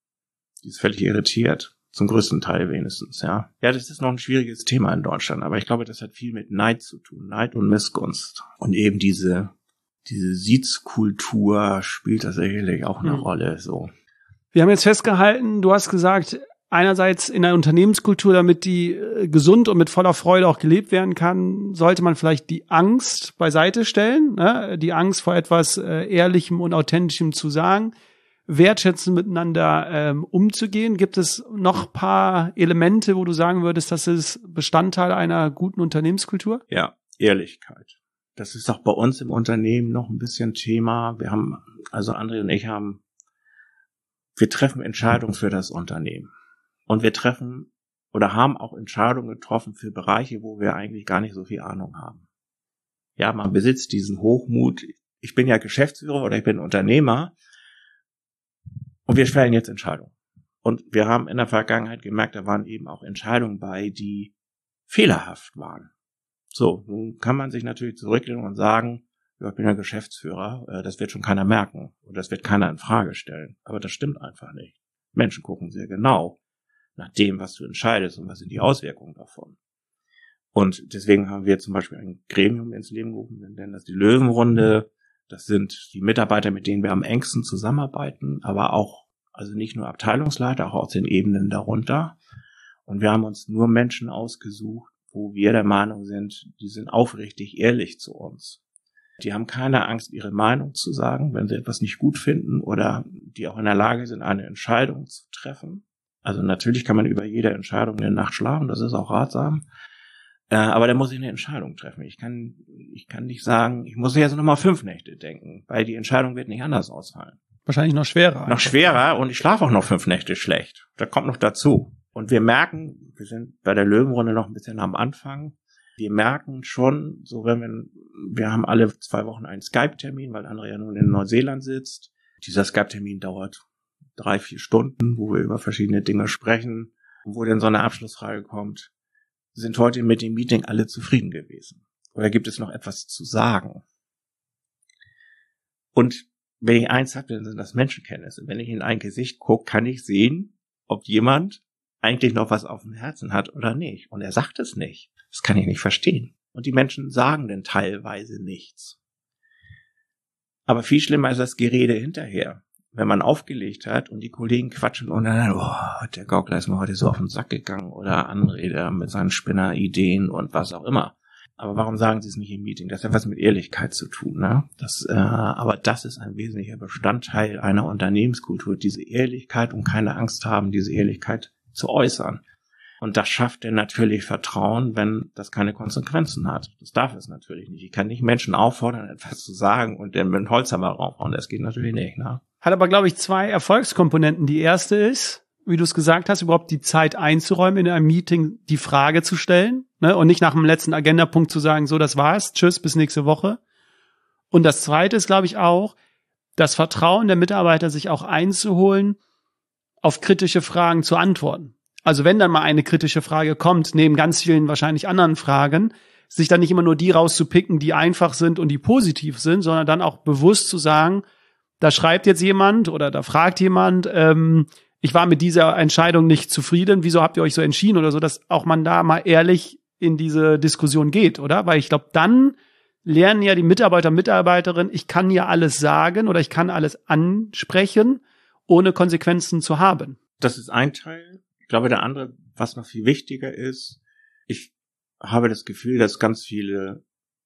Die ist völlig irritiert. Zum größten Teil wenigstens, ja. Ja, das ist noch ein schwieriges Thema in Deutschland, aber ich glaube, das hat viel mit Neid zu tun. Neid und Missgunst. Und eben diese diese Siezkultur spielt das sicherlich auch eine mhm. Rolle, so. Wir haben jetzt festgehalten, du hast gesagt, einerseits in der Unternehmenskultur, damit die äh, gesund und mit voller Freude auch gelebt werden kann, sollte man vielleicht die Angst beiseite stellen, ne? Die Angst vor etwas äh, Ehrlichem und Authentischem zu sagen, wertschätzen miteinander ähm, umzugehen. Gibt es noch paar Elemente, wo du sagen würdest, das ist Bestandteil einer guten Unternehmenskultur? Ja, Ehrlichkeit. Das ist auch bei uns im Unternehmen noch ein bisschen Thema. Wir haben, also André und ich haben, wir treffen Entscheidungen für das Unternehmen. Und wir treffen oder haben auch Entscheidungen getroffen für Bereiche, wo wir eigentlich gar nicht so viel Ahnung haben. Ja, man besitzt diesen Hochmut. Ich bin ja Geschäftsführer oder ich bin Unternehmer und wir fällen jetzt Entscheidungen. Und wir haben in der Vergangenheit gemerkt, da waren eben auch Entscheidungen bei, die fehlerhaft waren. So, nun kann man sich natürlich zurücklehnen und sagen, ja, ich bin ja Geschäftsführer, das wird schon keiner merken und das wird keiner in Frage stellen. Aber das stimmt einfach nicht. Menschen gucken sehr genau nach dem, was du entscheidest und was sind die Auswirkungen davon. Und deswegen haben wir zum Beispiel ein Gremium ins Leben gerufen, wir nennen das die Löwenrunde. Das sind die Mitarbeiter, mit denen wir am engsten zusammenarbeiten, aber auch, also nicht nur Abteilungsleiter, auch aus den Ebenen darunter. Und wir haben uns nur Menschen ausgesucht, wo wir der Meinung sind, die sind aufrichtig ehrlich zu uns. Die haben keine Angst, ihre Meinung zu sagen, wenn sie etwas nicht gut finden oder die auch in der Lage sind, eine Entscheidung zu treffen. Also natürlich kann man über jede Entscheidung eine Nacht schlafen, das ist auch ratsam. Äh, aber da muss ich eine Entscheidung treffen. Ich kann, ich kann nicht sagen, ich muss jetzt nochmal fünf Nächte denken, weil die Entscheidung wird nicht anders ausfallen. Wahrscheinlich noch schwerer. Noch schwerer und ich schlafe auch noch fünf Nächte schlecht. Da kommt noch dazu. Und wir merken, wir sind bei der Löwenrunde noch ein bisschen am Anfang, wir merken schon, so wenn wir, wir haben alle zwei Wochen einen Skype-Termin, weil André ja nun in Neuseeland sitzt. Dieser Skype-Termin dauert drei, vier Stunden, wo wir über verschiedene Dinge sprechen. Und wo dann so eine Abschlussfrage kommt, sind heute mit dem Meeting alle zufrieden gewesen? Oder gibt es noch etwas zu sagen? Und wenn ich eins habe, dann sind das Menschenkenntnisse. Wenn ich in ein Gesicht gucke, kann ich sehen, ob jemand eigentlich noch was auf dem Herzen hat oder nicht. Und er sagt es nicht. Das kann ich nicht verstehen. Und die Menschen sagen dann teilweise nichts. Aber viel schlimmer ist das Gerede hinterher. Wenn man aufgelegt hat und die Kollegen quatschen und dann, oh, der Gaukler ist mir heute so auf den Sack gegangen oder Anrede mit seinen Spinnerideen und was auch immer. Aber warum sagen sie es nicht im Meeting? Das hat was mit Ehrlichkeit zu tun, ne? Das, äh, aber das ist ein wesentlicher Bestandteil einer Unternehmenskultur, diese Ehrlichkeit und keine Angst haben, diese Ehrlichkeit zu äußern. Und das schafft dann natürlich Vertrauen, wenn das keine Konsequenzen hat. Das darf es natürlich nicht. Ich kann nicht Menschen auffordern, etwas zu sagen und dann mit dem Holzhammer raufhauen. Das geht natürlich nicht, ne? Hat aber, glaube ich, zwei Erfolgskomponenten. Die erste ist, wie du es gesagt hast, überhaupt die Zeit einzuräumen, in einem Meeting die Frage zu stellen. ne? Und nicht nach dem letzten Agendapunkt zu sagen, so, das war's, tschüss, bis nächste Woche. Und das Zweite ist, glaube ich, auch, das Vertrauen der Mitarbeiter, sich auch einzuholen, auf kritische Fragen zu antworten. Also wenn dann mal eine kritische Frage kommt, neben ganz vielen wahrscheinlich anderen Fragen, sich dann nicht immer nur die rauszupicken, die einfach sind und die positiv sind, sondern dann auch bewusst zu sagen, da schreibt jetzt jemand oder da fragt jemand, ähm, ich war mit dieser Entscheidung nicht zufrieden, wieso habt ihr euch so entschieden oder so, dass auch man da mal ehrlich in diese Diskussion geht, oder? Weil ich glaube, dann lernen ja die Mitarbeiter, Mitarbeiterinnen, ich kann ja alles sagen oder ich kann alles ansprechen, ohne Konsequenzen zu haben. Das ist ein Teil. Ich glaube, der andere, was noch viel wichtiger ist, ich habe das Gefühl, dass ganz viele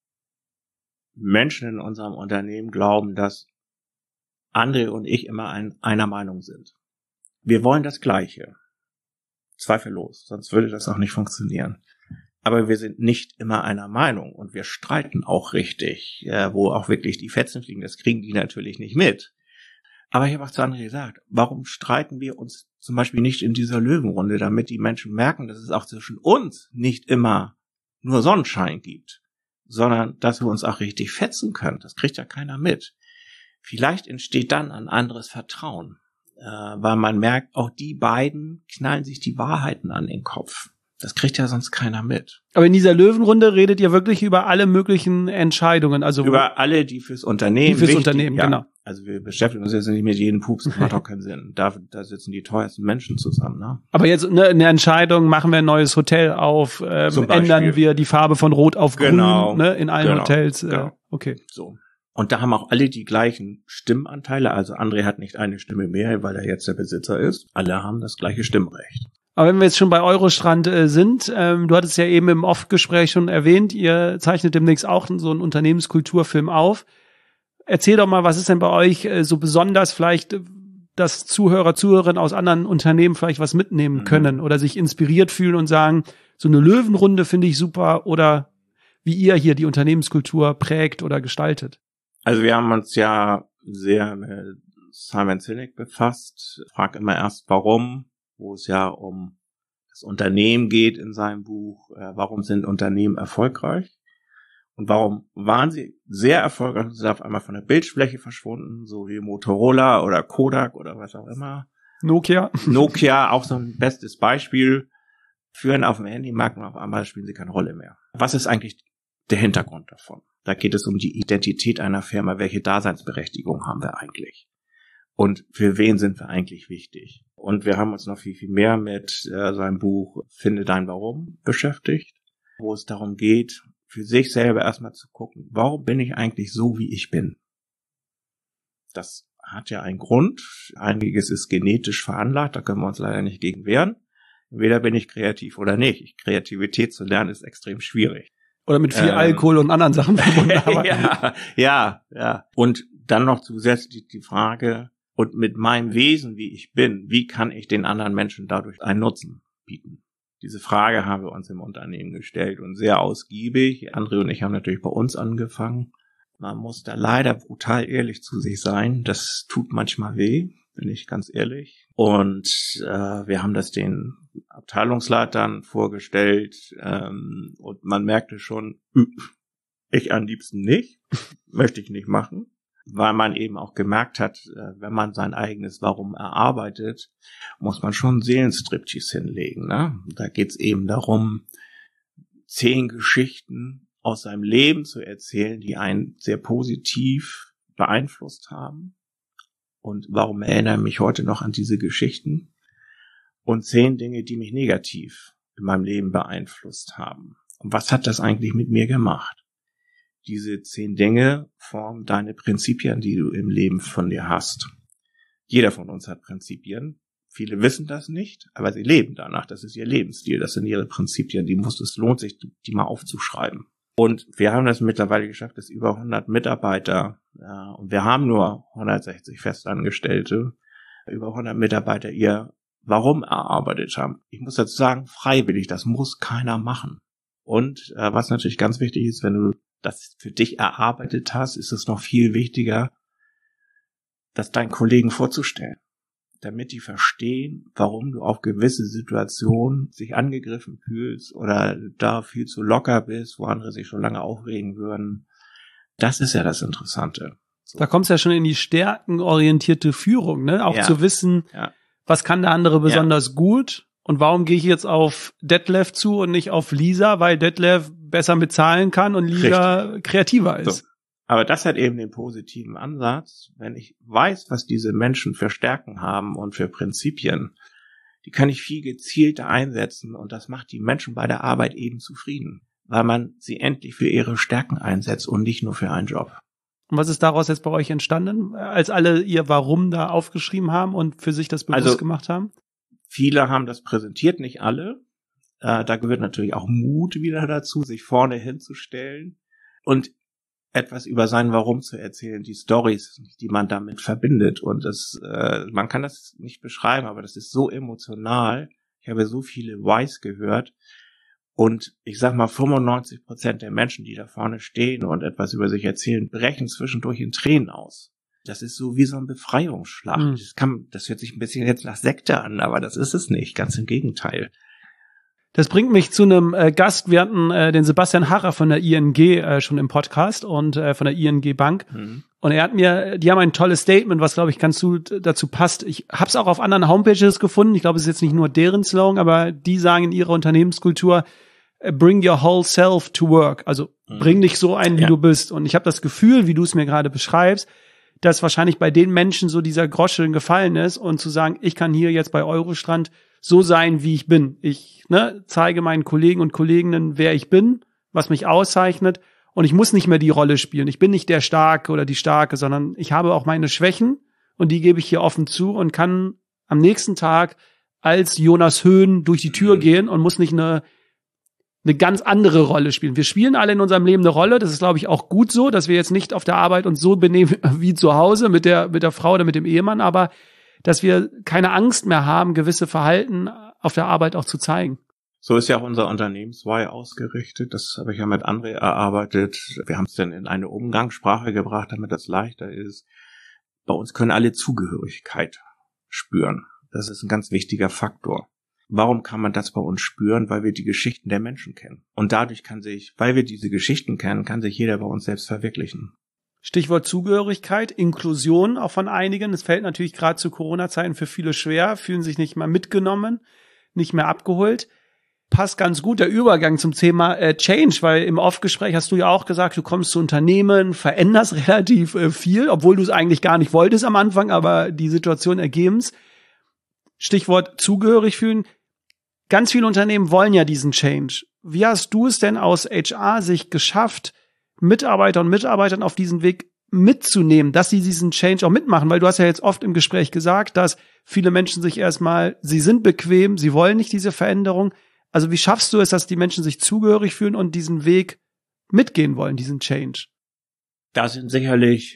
Menschen in unserem Unternehmen glauben, dass André und ich immer ein, einer Meinung sind. Wir wollen das Gleiche. Zweifellos, sonst würde das auch nicht funktionieren. Aber wir sind nicht immer einer Meinung und wir streiten auch richtig, äh, wo auch wirklich die Fetzen fliegen. Das kriegen die natürlich nicht mit. Aber ich habe auch zu André gesagt, warum streiten wir uns zum Beispiel nicht in dieser Löwenrunde, damit die Menschen merken, dass es auch zwischen uns nicht immer nur Sonnenschein gibt, sondern dass wir uns auch richtig fetzen können. Das kriegt ja keiner mit. Vielleicht entsteht dann ein anderes Vertrauen, äh, weil man merkt, auch die beiden knallen sich die Wahrheiten an den Kopf. Das kriegt ja sonst keiner mit. Aber in dieser Löwenrunde redet ihr wirklich über alle möglichen Entscheidungen, also über alle, die fürs Unternehmen die fürs wichtig, Unternehmen, ja. Genau. Also wir beschäftigen uns jetzt nicht mit jedem Pups, das macht auch keinen Sinn. Da, da sitzen die teuersten Menschen zusammen, ne? Aber jetzt ne, eine Entscheidung, machen wir ein neues Hotel auf, ähm, ändern wir die Farbe von Rot auf genau. Grün, ne, in allen genau. Hotels. Äh, genau. Okay. So. Und da haben auch alle die gleichen Stimmanteile. Also André hat nicht eine Stimme mehr, weil er jetzt der Besitzer ist. Alle haben das gleiche Stimmrecht. Aber wenn wir jetzt schon bei Eurostrand äh, sind, ähm, du hattest ja eben im Off-Gespräch schon erwähnt, ihr zeichnet demnächst auch so einen Unternehmenskulturfilm auf. Erzähl doch mal, was ist denn bei euch äh, so besonders, vielleicht, dass Zuhörer, Zuhörerinnen aus anderen Unternehmen vielleicht was mitnehmen mhm. können oder sich inspiriert fühlen und sagen, so eine Löwenrunde finde ich super, oder wie ihr hier die Unternehmenskultur prägt oder gestaltet. Also wir haben uns ja sehr mit Simon Sinek befasst. Frag immer erst, warum, wo es ja um das Unternehmen geht in seinem Buch. Äh, warum sind Unternehmen erfolgreich? Und warum waren sie sehr erfolgreich und sind auf einmal von der Bildfläche verschwunden, so wie Motorola oder Kodak oder was auch immer. Nokia. Nokia, auch so ein bestes Beispiel. Führen auf dem Handymarkt und auf einmal spielen sie keine Rolle mehr. Was ist eigentlich der Hintergrund davon? Da geht es um die Identität einer Firma. Welche Daseinsberechtigung haben wir eigentlich? Und für wen sind wir eigentlich wichtig? Und wir haben uns noch viel, viel mehr mit äh, seinem Buch Finde dein Warum beschäftigt, wo es darum geht, für sich selber erstmal zu gucken, warum bin ich eigentlich so, wie ich bin? Das hat ja einen Grund. Einiges ist genetisch veranlagt, da können wir uns leider nicht gegen wehren. Entweder bin ich kreativ oder nicht. Kreativität zu lernen ist extrem schwierig. Oder mit viel ähm, Alkohol und anderen Sachen verbunden. ja, ja, ja. Und dann noch zusätzlich die Frage, und mit meinem Wesen, wie ich bin, wie kann ich den anderen Menschen dadurch einen Nutzen bieten? Diese Frage haben wir uns im Unternehmen gestellt und sehr ausgiebig. André und ich haben natürlich bei uns angefangen. Man muss da leider brutal ehrlich zu sich sein. Das tut manchmal weh, bin ich ganz ehrlich. Und äh, wir haben das den Abteilungsleitern vorgestellt ähm, und man merkte schon, ich am liebsten nicht, möchte ich nicht machen. Weil man eben auch gemerkt hat, wenn man sein eigenes Warum erarbeitet, muss man schon Seelenstriptease hinlegen. Ne? Da geht's eben darum, zehn Geschichten aus seinem Leben zu erzählen, die einen sehr positiv beeinflusst haben. Und warum erinnere ich mich heute noch an diese Geschichten? Und zehn Dinge, die mich negativ in meinem Leben beeinflusst haben. Und was hat das eigentlich mit mir gemacht? Diese zehn Dinge formen deine Prinzipien, die du im Leben von dir hast. Jeder von uns hat Prinzipien. Viele wissen das nicht, aber sie leben danach. Das ist ihr Lebensstil, das sind ihre Prinzipien. Die muss, es lohnt sich, die mal aufzuschreiben. Und wir haben das mittlerweile geschafft, dass über hundert Mitarbeiter, äh, und wir haben nur hundertsechzig Festangestellte, über hundert Mitarbeiter ihr Warum erarbeitet haben. Ich muss dazu sagen, freiwillig, das muss keiner machen. Und äh, was natürlich ganz wichtig ist, wenn du das für dich erarbeitet hast, ist es noch viel wichtiger, das deinen Kollegen vorzustellen. damit die verstehen, warum du auf gewisse Situationen sich angegriffen fühlst oder da viel zu locker bist, wo andere sich schon lange aufregen würden. Das ist ja das Interessante. So. Da kommt es ja schon in die stärkenorientierte Führung, ne? Auch ja. zu wissen, ja. was kann der andere besonders ja. gut und warum gehe ich jetzt auf Detlef zu und nicht auf Lisa, weil Detlef besser bezahlen kann und Lisa Richtig. kreativer ist. So. Aber das hat eben den positiven Ansatz, wenn ich weiß, was diese Menschen für Stärken haben und für Prinzipien, die kann ich viel gezielter einsetzen und das macht die Menschen bei der Arbeit eben zufrieden, weil man sie endlich für ihre Stärken einsetzt und nicht nur für einen Job. Und was ist daraus jetzt bei euch entstanden, als alle ihr Warum da aufgeschrieben haben und für sich das bewusst also, gemacht haben? Viele haben das präsentiert, nicht alle. Äh, da gehört natürlich auch Mut wieder dazu, sich vorne hinzustellen und etwas über sein Warum zu erzählen, die Storys, die man damit verbindet. Und das, äh, man kann das nicht beschreiben, aber das ist so emotional. Ich habe so viele Whys gehört. Und ich sag mal, fünfundneunzig Prozent der Menschen, die da vorne stehen und etwas über sich erzählen, brechen zwischendurch in Tränen aus. Das ist so wie so ein Befreiungsschlag. Mhm. Das kann, das hört sich ein bisschen jetzt nach Sekte an, aber das ist es nicht. Ganz im Gegenteil. Das bringt mich zu einem äh, Gast. Wir hatten äh, den Sebastian Harrer von der I N G äh, schon im Podcast und äh, von der I N G Bank. Mhm. Und er hat mir, die haben ein tolles Statement, was, glaube ich, ganz gut dazu passt. Ich habe es auch auf anderen Homepages gefunden. Ich glaube, es ist jetzt nicht nur deren Slogan, aber die sagen in ihrer Unternehmenskultur, bring your whole self to work. Also mhm. bring dich so ein, wie ja. du bist. Und ich habe das Gefühl, wie du es mir gerade beschreibst, dass wahrscheinlich bei den Menschen so dieser Groschen gefallen ist und zu sagen, ich kann hier jetzt bei Eurostrand so sein, wie ich bin. Ich ne, zeige meinen Kollegen und Kolleginnen, wer ich bin, was mich auszeichnet und ich muss nicht mehr die Rolle spielen. Ich bin nicht der Starke oder die Starke, sondern ich habe auch meine Schwächen und die gebe ich hier offen zu und kann am nächsten Tag als Jonas Höhn durch die Tür gehen und muss nicht eine eine ganz andere Rolle spielen. Wir spielen alle in unserem Leben eine Rolle. Das ist, glaube ich, auch gut so, dass wir jetzt nicht auf der Arbeit uns so benehmen wie zu Hause mit der mit der Frau oder mit dem Ehemann, aber dass wir keine Angst mehr haben, gewisse Verhalten auf der Arbeit auch zu zeigen. So ist ja auch unser Unternehmenswhy ausgerichtet. Das habe ich ja mit André erarbeitet. Wir haben es dann in eine Umgangssprache gebracht, damit das leichter ist. Bei uns können alle Zugehörigkeit spüren. Das ist ein ganz wichtiger Faktor. Warum kann man das bei uns spüren? Weil wir die Geschichten der Menschen kennen. Und dadurch kann sich, weil wir diese Geschichten kennen, kann sich jeder bei uns selbst verwirklichen. Stichwort Zugehörigkeit, Inklusion auch von einigen. Es fällt natürlich gerade zu Corona-Zeiten für viele schwer, fühlen sich nicht mehr mitgenommen, nicht mehr abgeholt. Passt ganz gut der Übergang zum Thema äh, Change, weil im Off-Gespräch hast du ja auch gesagt, du kommst zu Unternehmen, veränderst relativ äh, viel, obwohl du es eigentlich gar nicht wolltest am Anfang, aber die Situation ergeben's. Stichwort zugehörig fühlen. Ganz viele Unternehmen wollen ja diesen Change. Wie hast du es denn aus H R-Sicht geschafft, Mitarbeiter und Mitarbeitern auf diesen Weg mitzunehmen, dass sie diesen Change auch mitmachen? Weil du hast ja jetzt oft im Gespräch gesagt, dass viele Menschen sich erstmal, sie sind bequem, sie wollen nicht diese Veränderung. Also wie schaffst du es, dass die Menschen sich zugehörig fühlen und diesen Weg mitgehen wollen, diesen Change? Da sind sicherlich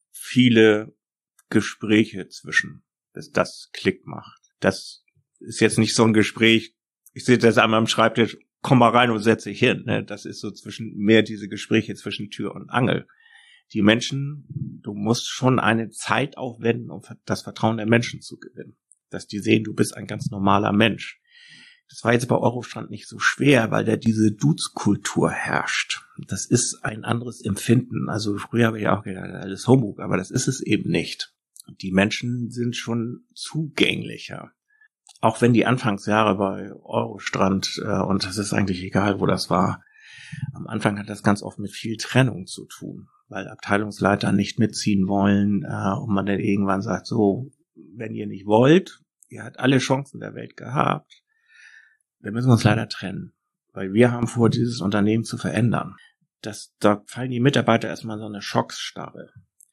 viele Gespräche zwischen, bis das Klick macht. Das ist jetzt nicht so ein Gespräch, ich sehe das einmal am Schreibtisch, komm mal rein und setz dich hin. Ne? Das ist so zwischen mehr diese Gespräche zwischen Tür und Angel. Die Menschen, du musst schon eine Zeit aufwenden, um das Vertrauen der Menschen zu gewinnen. Dass die sehen, du bist ein ganz normaler Mensch. Das war jetzt bei Eurostrand nicht so schwer, weil da diese Dudes-Kultur herrscht. Das ist ein anderes Empfinden. Also früher habe ich auch gedacht, alles Humbug, aber das ist es eben nicht. Die Menschen sind schon zugänglicher. Auch wenn die Anfangsjahre bei Eurostrand, äh, und das ist eigentlich egal, wo das war, am Anfang hat das ganz oft mit viel Trennung zu tun, weil Abteilungsleiter nicht mitziehen wollen äh, und man dann irgendwann sagt, so, wenn ihr nicht wollt, ihr habt alle Chancen der Welt gehabt, dann müssen wir uns leider trennen, weil wir haben vor, dieses Unternehmen zu verändern. Das, da fallen die Mitarbeiter erstmal so eine Schocksstarre.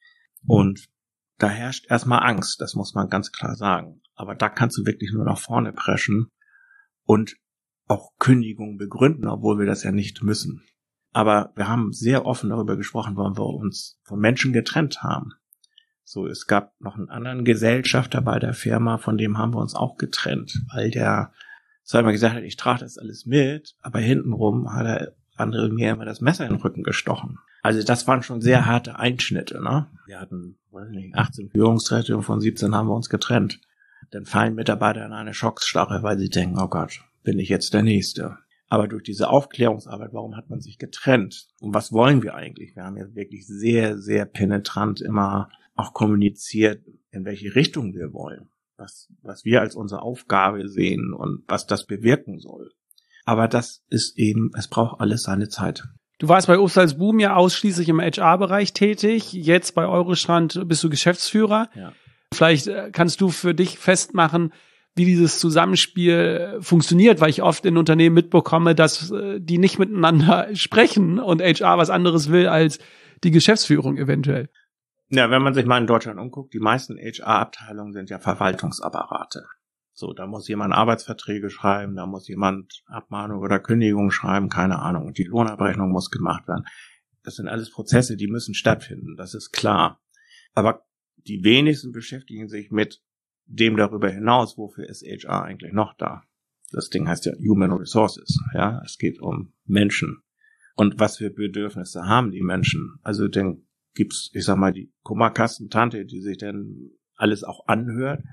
Und da herrscht erstmal Angst, das muss man ganz klar sagen. Aber da kannst du wirklich nur nach vorne preschen und auch Kündigungen begründen, obwohl wir das ja nicht müssen. Aber wir haben sehr offen darüber gesprochen, warum wir uns von Menschen getrennt haben. So, es gab noch einen anderen Gesellschafter bei der Firma, von dem haben wir uns auch getrennt, weil der zweimal gesagt hat, ich trage das alles mit, aber hintenrum hat er andere mir immer das Messer in den Rücken gestochen. Also das waren schon sehr harte Einschnitte, ne? Wir hatten, weiß nicht, achtzehn Führungskräfte und von siebzehn haben wir uns getrennt. dann fallen Mitarbeiter in eine Schocksstarre, weil sie denken, oh Gott, bin ich jetzt der Nächste. Aber durch diese Aufklärungsarbeit, warum hat man sich getrennt? Und was wollen wir eigentlich? Wir haben ja wirklich sehr, sehr penetrant immer auch kommuniziert, in welche Richtung wir wollen, was, was wir als unsere Aufgabe sehen und was das bewirken soll. Aber das ist eben, es braucht alles seine Zeit. Du warst bei Obst als Boom ja ausschließlich im H R-Bereich tätig. Jetzt bei Eurostrand bist du Geschäftsführer. Ja. Vielleicht kannst du für dich festmachen, wie dieses Zusammenspiel funktioniert, weil ich oft in Unternehmen mitbekomme, dass die nicht miteinander sprechen und H R was anderes will als die Geschäftsführung eventuell. Ja, wenn man sich mal in Deutschland umguckt, die meisten H R-Abteilungen sind ja Verwaltungsapparate. So, da muss jemand Arbeitsverträge schreiben, da muss jemand Abmahnung oder Kündigung schreiben, keine Ahnung. Und die Lohnabrechnung muss gemacht werden. Das sind alles Prozesse, die müssen stattfinden, das ist klar. Aber die wenigsten beschäftigen sich mit dem darüber hinaus, wofür ist H R eigentlich noch da? Das Ding heißt ja Human Resources, ja. Es geht um Menschen. Und was für Bedürfnisse haben die Menschen? Also dann gibt's, ich sag mal, die Kummerkastentante, die sich dann alles auch anhört,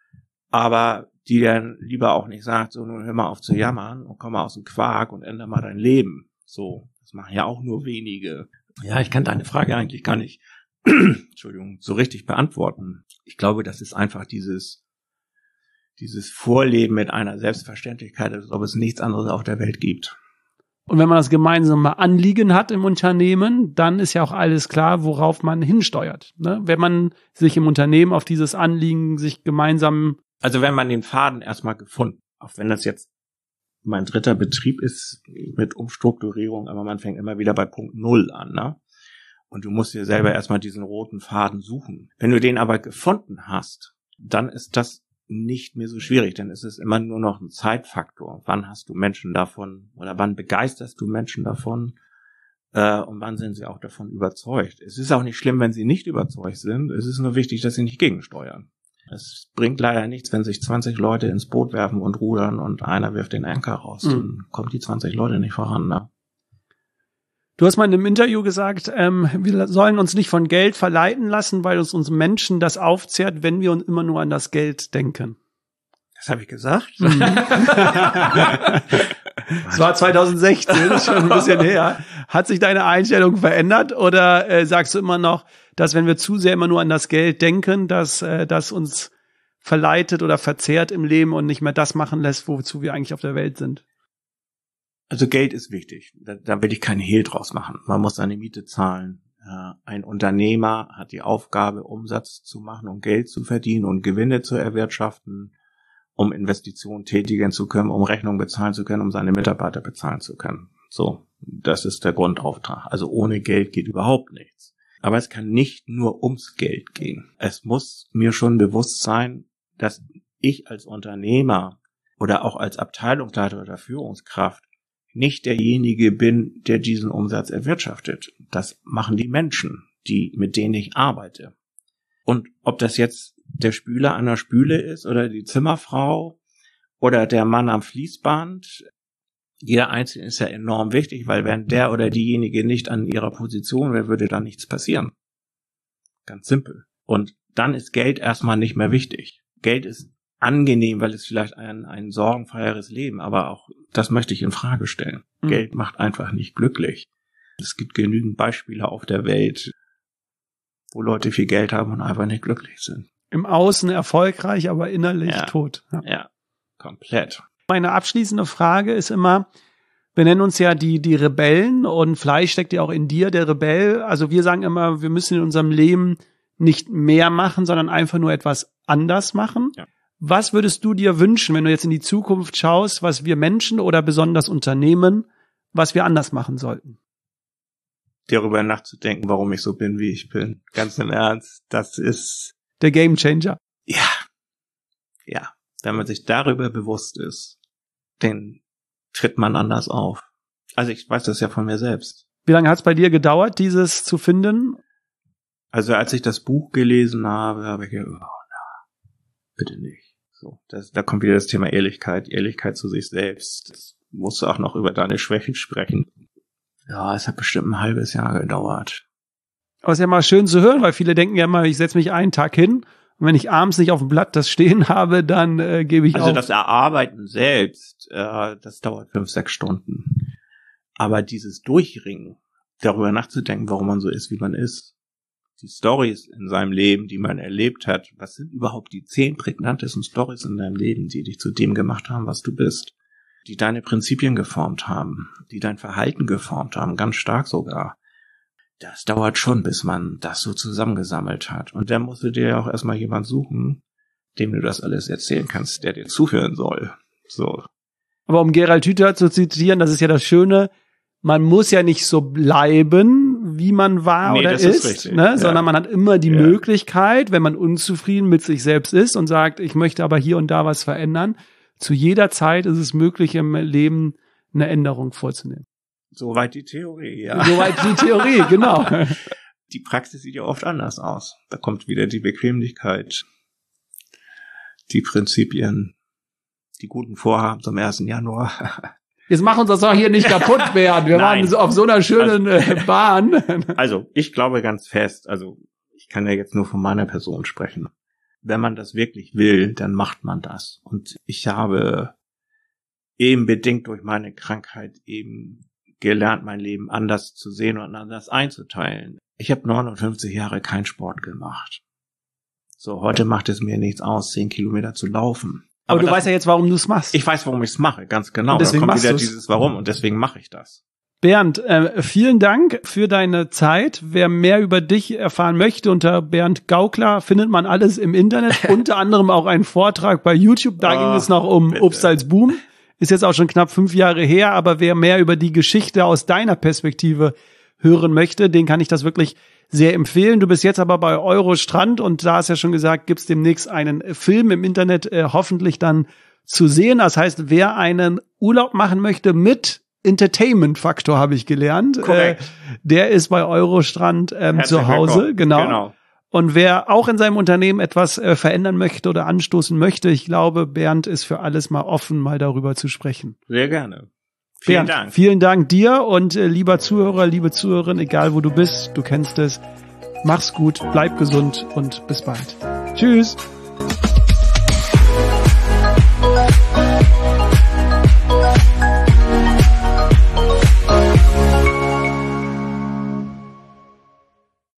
aber die dann lieber auch nicht sagt, so, nun hör mal auf zu jammern und komm mal aus dem Quark und ändere mal dein Leben. So, das machen ja auch nur wenige. Ja, ich kann deine Frage eigentlich gar nicht Entschuldigung, so richtig beantworten. Ich glaube, das ist einfach dieses, dieses Vorleben mit einer Selbstverständlichkeit, als ob es nichts anderes auf der Welt gibt. Und wenn man das gemeinsame Anliegen hat im Unternehmen, dann ist ja auch alles klar, worauf man hinsteuert. Ne? Wenn man sich im Unternehmen auf dieses Anliegen sich gemeinsam... Also wenn man den Faden erstmal gefunden, auch wenn das jetzt mein dritter Betrieb ist mit Umstrukturierung, aber man fängt immer wieder bei Punkt Null an, ne? Und du musst dir selber erstmal diesen roten Faden suchen. Wenn du den aber gefunden hast, dann ist das nicht mehr so schwierig, denn es ist immer nur noch ein Zeitfaktor. Wann hast du Menschen davon oder wann begeisterst du Menschen davon äh, und wann sind sie auch davon überzeugt? Es ist auch nicht schlimm, wenn sie nicht überzeugt sind. Es ist nur wichtig, dass sie nicht gegensteuern. Es bringt leider nichts, wenn sich zwanzig Leute ins Boot werfen und rudern und einer wirft den Anker raus. Mhm. Dann kommen die zwanzig Leute nicht voran, ne? Du hast mal in einem Interview gesagt, ähm, wir sollen uns nicht von Geld verleiten lassen, weil uns uns Menschen das aufzehrt, wenn wir uns immer nur an das Geld denken. Das habe ich gesagt. Mhm. Es war zwanzig sechzehn, ist schon ein bisschen her. Hat sich deine Einstellung verändert oder äh, sagst du immer noch, dass wenn wir zu sehr immer nur an das Geld denken, dass äh, das uns verleitet oder verzehrt im Leben und nicht mehr das machen lässt, wozu wir eigentlich auf der Welt sind? Also Geld ist wichtig. Da, da will ich keinen Hehl draus machen. Man muss seine Miete zahlen. Äh, ein Unternehmer hat die Aufgabe, Umsatz zu machen und Geld zu verdienen und Gewinne zu erwirtschaften, um Investitionen tätigen zu können, um Rechnungen bezahlen zu können, um seine Mitarbeiter bezahlen zu können. So, das ist der Grundauftrag. Also ohne Geld geht überhaupt nichts. Aber es kann nicht nur ums Geld gehen. Es muss mir schon bewusst sein, dass ich als Unternehmer oder auch als Abteilungsleiter oder Führungskraft nicht derjenige bin, der diesen Umsatz erwirtschaftet. Das machen die Menschen, die, mit denen ich arbeite. Und ob das jetzt der Spüler an der Spüle ist oder die Zimmerfrau oder der Mann am Fließband, jeder Einzelne ist ja enorm wichtig, weil wenn der oder diejenige nicht an ihrer Position wäre, würde da nichts passieren. Ganz simpel. Und dann ist Geld erstmal nicht mehr wichtig. Geld ist angenehm, weil es vielleicht ein, ein sorgenfreieres Leben, aber auch das möchte ich in Frage stellen. Mhm. Geld macht einfach nicht glücklich. Es gibt genügend Beispiele auf der Welt, wo Leute viel Geld haben und einfach nicht glücklich sind. Im Außen erfolgreich, aber innerlich ja. tot. Ja. ja, komplett. Meine abschließende Frage ist immer, wir nennen uns ja die, die Rebellen und vielleicht steckt ja auch in dir der Rebell. Also wir sagen immer, wir müssen in unserem Leben nicht mehr machen, sondern einfach nur etwas anders machen. Ja. Was würdest du dir wünschen, wenn du jetzt in die Zukunft schaust, was wir Menschen oder besonders Unternehmen, was wir anders machen sollten? Darüber nachzudenken, warum ich so bin, wie ich bin. Ganz im Ernst, das ist der Gamechanger. Ja, ja. Wenn man sich darüber bewusst ist, dann tritt man anders auf. Also ich weiß das ja von mir selbst. Wie lange hat es bei dir gedauert, dieses zu finden? Also als ich das Buch gelesen habe, habe ich gedacht, oh, na, bitte nicht. So, das, da kommt wieder das Thema Ehrlichkeit, Ehrlichkeit zu sich selbst. Das musst du auch noch über deine Schwächen sprechen. Ja, es hat bestimmt ein halbes Jahr gedauert. Aber es ist ja mal schön zu hören, weil viele denken ja immer, ich setze mich einen Tag hin Und wenn ich abends nicht auf dem Blatt das stehen habe, dann äh, gebe ich also auf. Also das Erarbeiten selbst, äh, das dauert fünf, sechs Stunden. Aber dieses Durchringen, darüber nachzudenken, warum man so ist, wie man ist, die Storys in seinem Leben, die man erlebt hat, was sind überhaupt die zehn prägnantesten Storys in deinem Leben, die dich zu dem gemacht haben, was du bist, die deine Prinzipien geformt haben, die dein Verhalten geformt haben, ganz stark sogar. Das dauert schon, bis man das so zusammengesammelt hat. Und dann musst du dir ja auch erstmal jemand suchen, dem du das alles erzählen kannst, der dir zuhören soll. So. Aber um Gerald Hüther zu zitieren, das ist ja das Schöne, man muss ja nicht so bleiben, wie man war nee, oder ist, ist richtig, ne? Ja. Sondern man hat immer die ja. Möglichkeit, wenn man unzufrieden mit sich selbst ist und sagt, ich möchte aber hier und da was verändern, zu jeder Zeit ist es möglich, im Leben eine Änderung vorzunehmen. Soweit die Theorie, ja. Soweit die Theorie, genau. Die Praxis sieht ja oft anders aus. Da kommt wieder die Bequemlichkeit, die Prinzipien, die guten Vorhaben zum ersten Januar. Jetzt mach uns das doch hier nicht kaputt, Bernd. Wir waren so auf so einer schönen also, Bahn. Also, ich glaube ganz fest, also ich kann ja jetzt nur von meiner Person sprechen. Wenn man das wirklich will, dann macht man das. Und ich habe eben bedingt durch meine Krankheit eben gelernt, mein Leben anders zu sehen und anders einzuteilen. Ich habe neunundfünfzig Jahre keinen Sport gemacht. So, heute macht es mir nichts aus, zehn Kilometer zu laufen. Aber, Aber du das, weißt ja jetzt, warum du es machst. Ich weiß, warum ich es mache, ganz genau. Und deswegen da kommt wieder du's. dieses Warum und deswegen mache ich das. Bernd, äh, vielen Dank für deine Zeit. Wer mehr über dich erfahren möchte, unter Bernd Gaukler findet man alles im Internet, unter anderem auch einen Vortrag bei YouTube. Da oh, ging es noch um bitte. Obst als Boom. Ist jetzt auch schon knapp fünf Jahre her, aber wer mehr über die Geschichte aus deiner Perspektive hören möchte, den kann ich das wirklich sehr empfehlen. Du bist jetzt aber bei Eurostrand und da hast ja schon gesagt, gibt's demnächst einen Film im Internet, äh, hoffentlich dann zu sehen. Das heißt, wer einen Urlaub machen möchte mit Entertainment-Faktor, habe ich gelernt, äh, der ist bei Eurostrand ähm, zu Hause. Genau. genau. Und wer auch in seinem Unternehmen etwas äh, verändern möchte oder anstoßen möchte, ich glaube, Bernd ist für alles mal offen, mal darüber zu sprechen. Sehr gerne. Vielen Bernd, Dank. Vielen Dank dir und äh, lieber Zuhörer, liebe Zuhörerin, egal wo du bist, du kennst es. Mach's gut, bleib gesund und bis bald. Tschüss.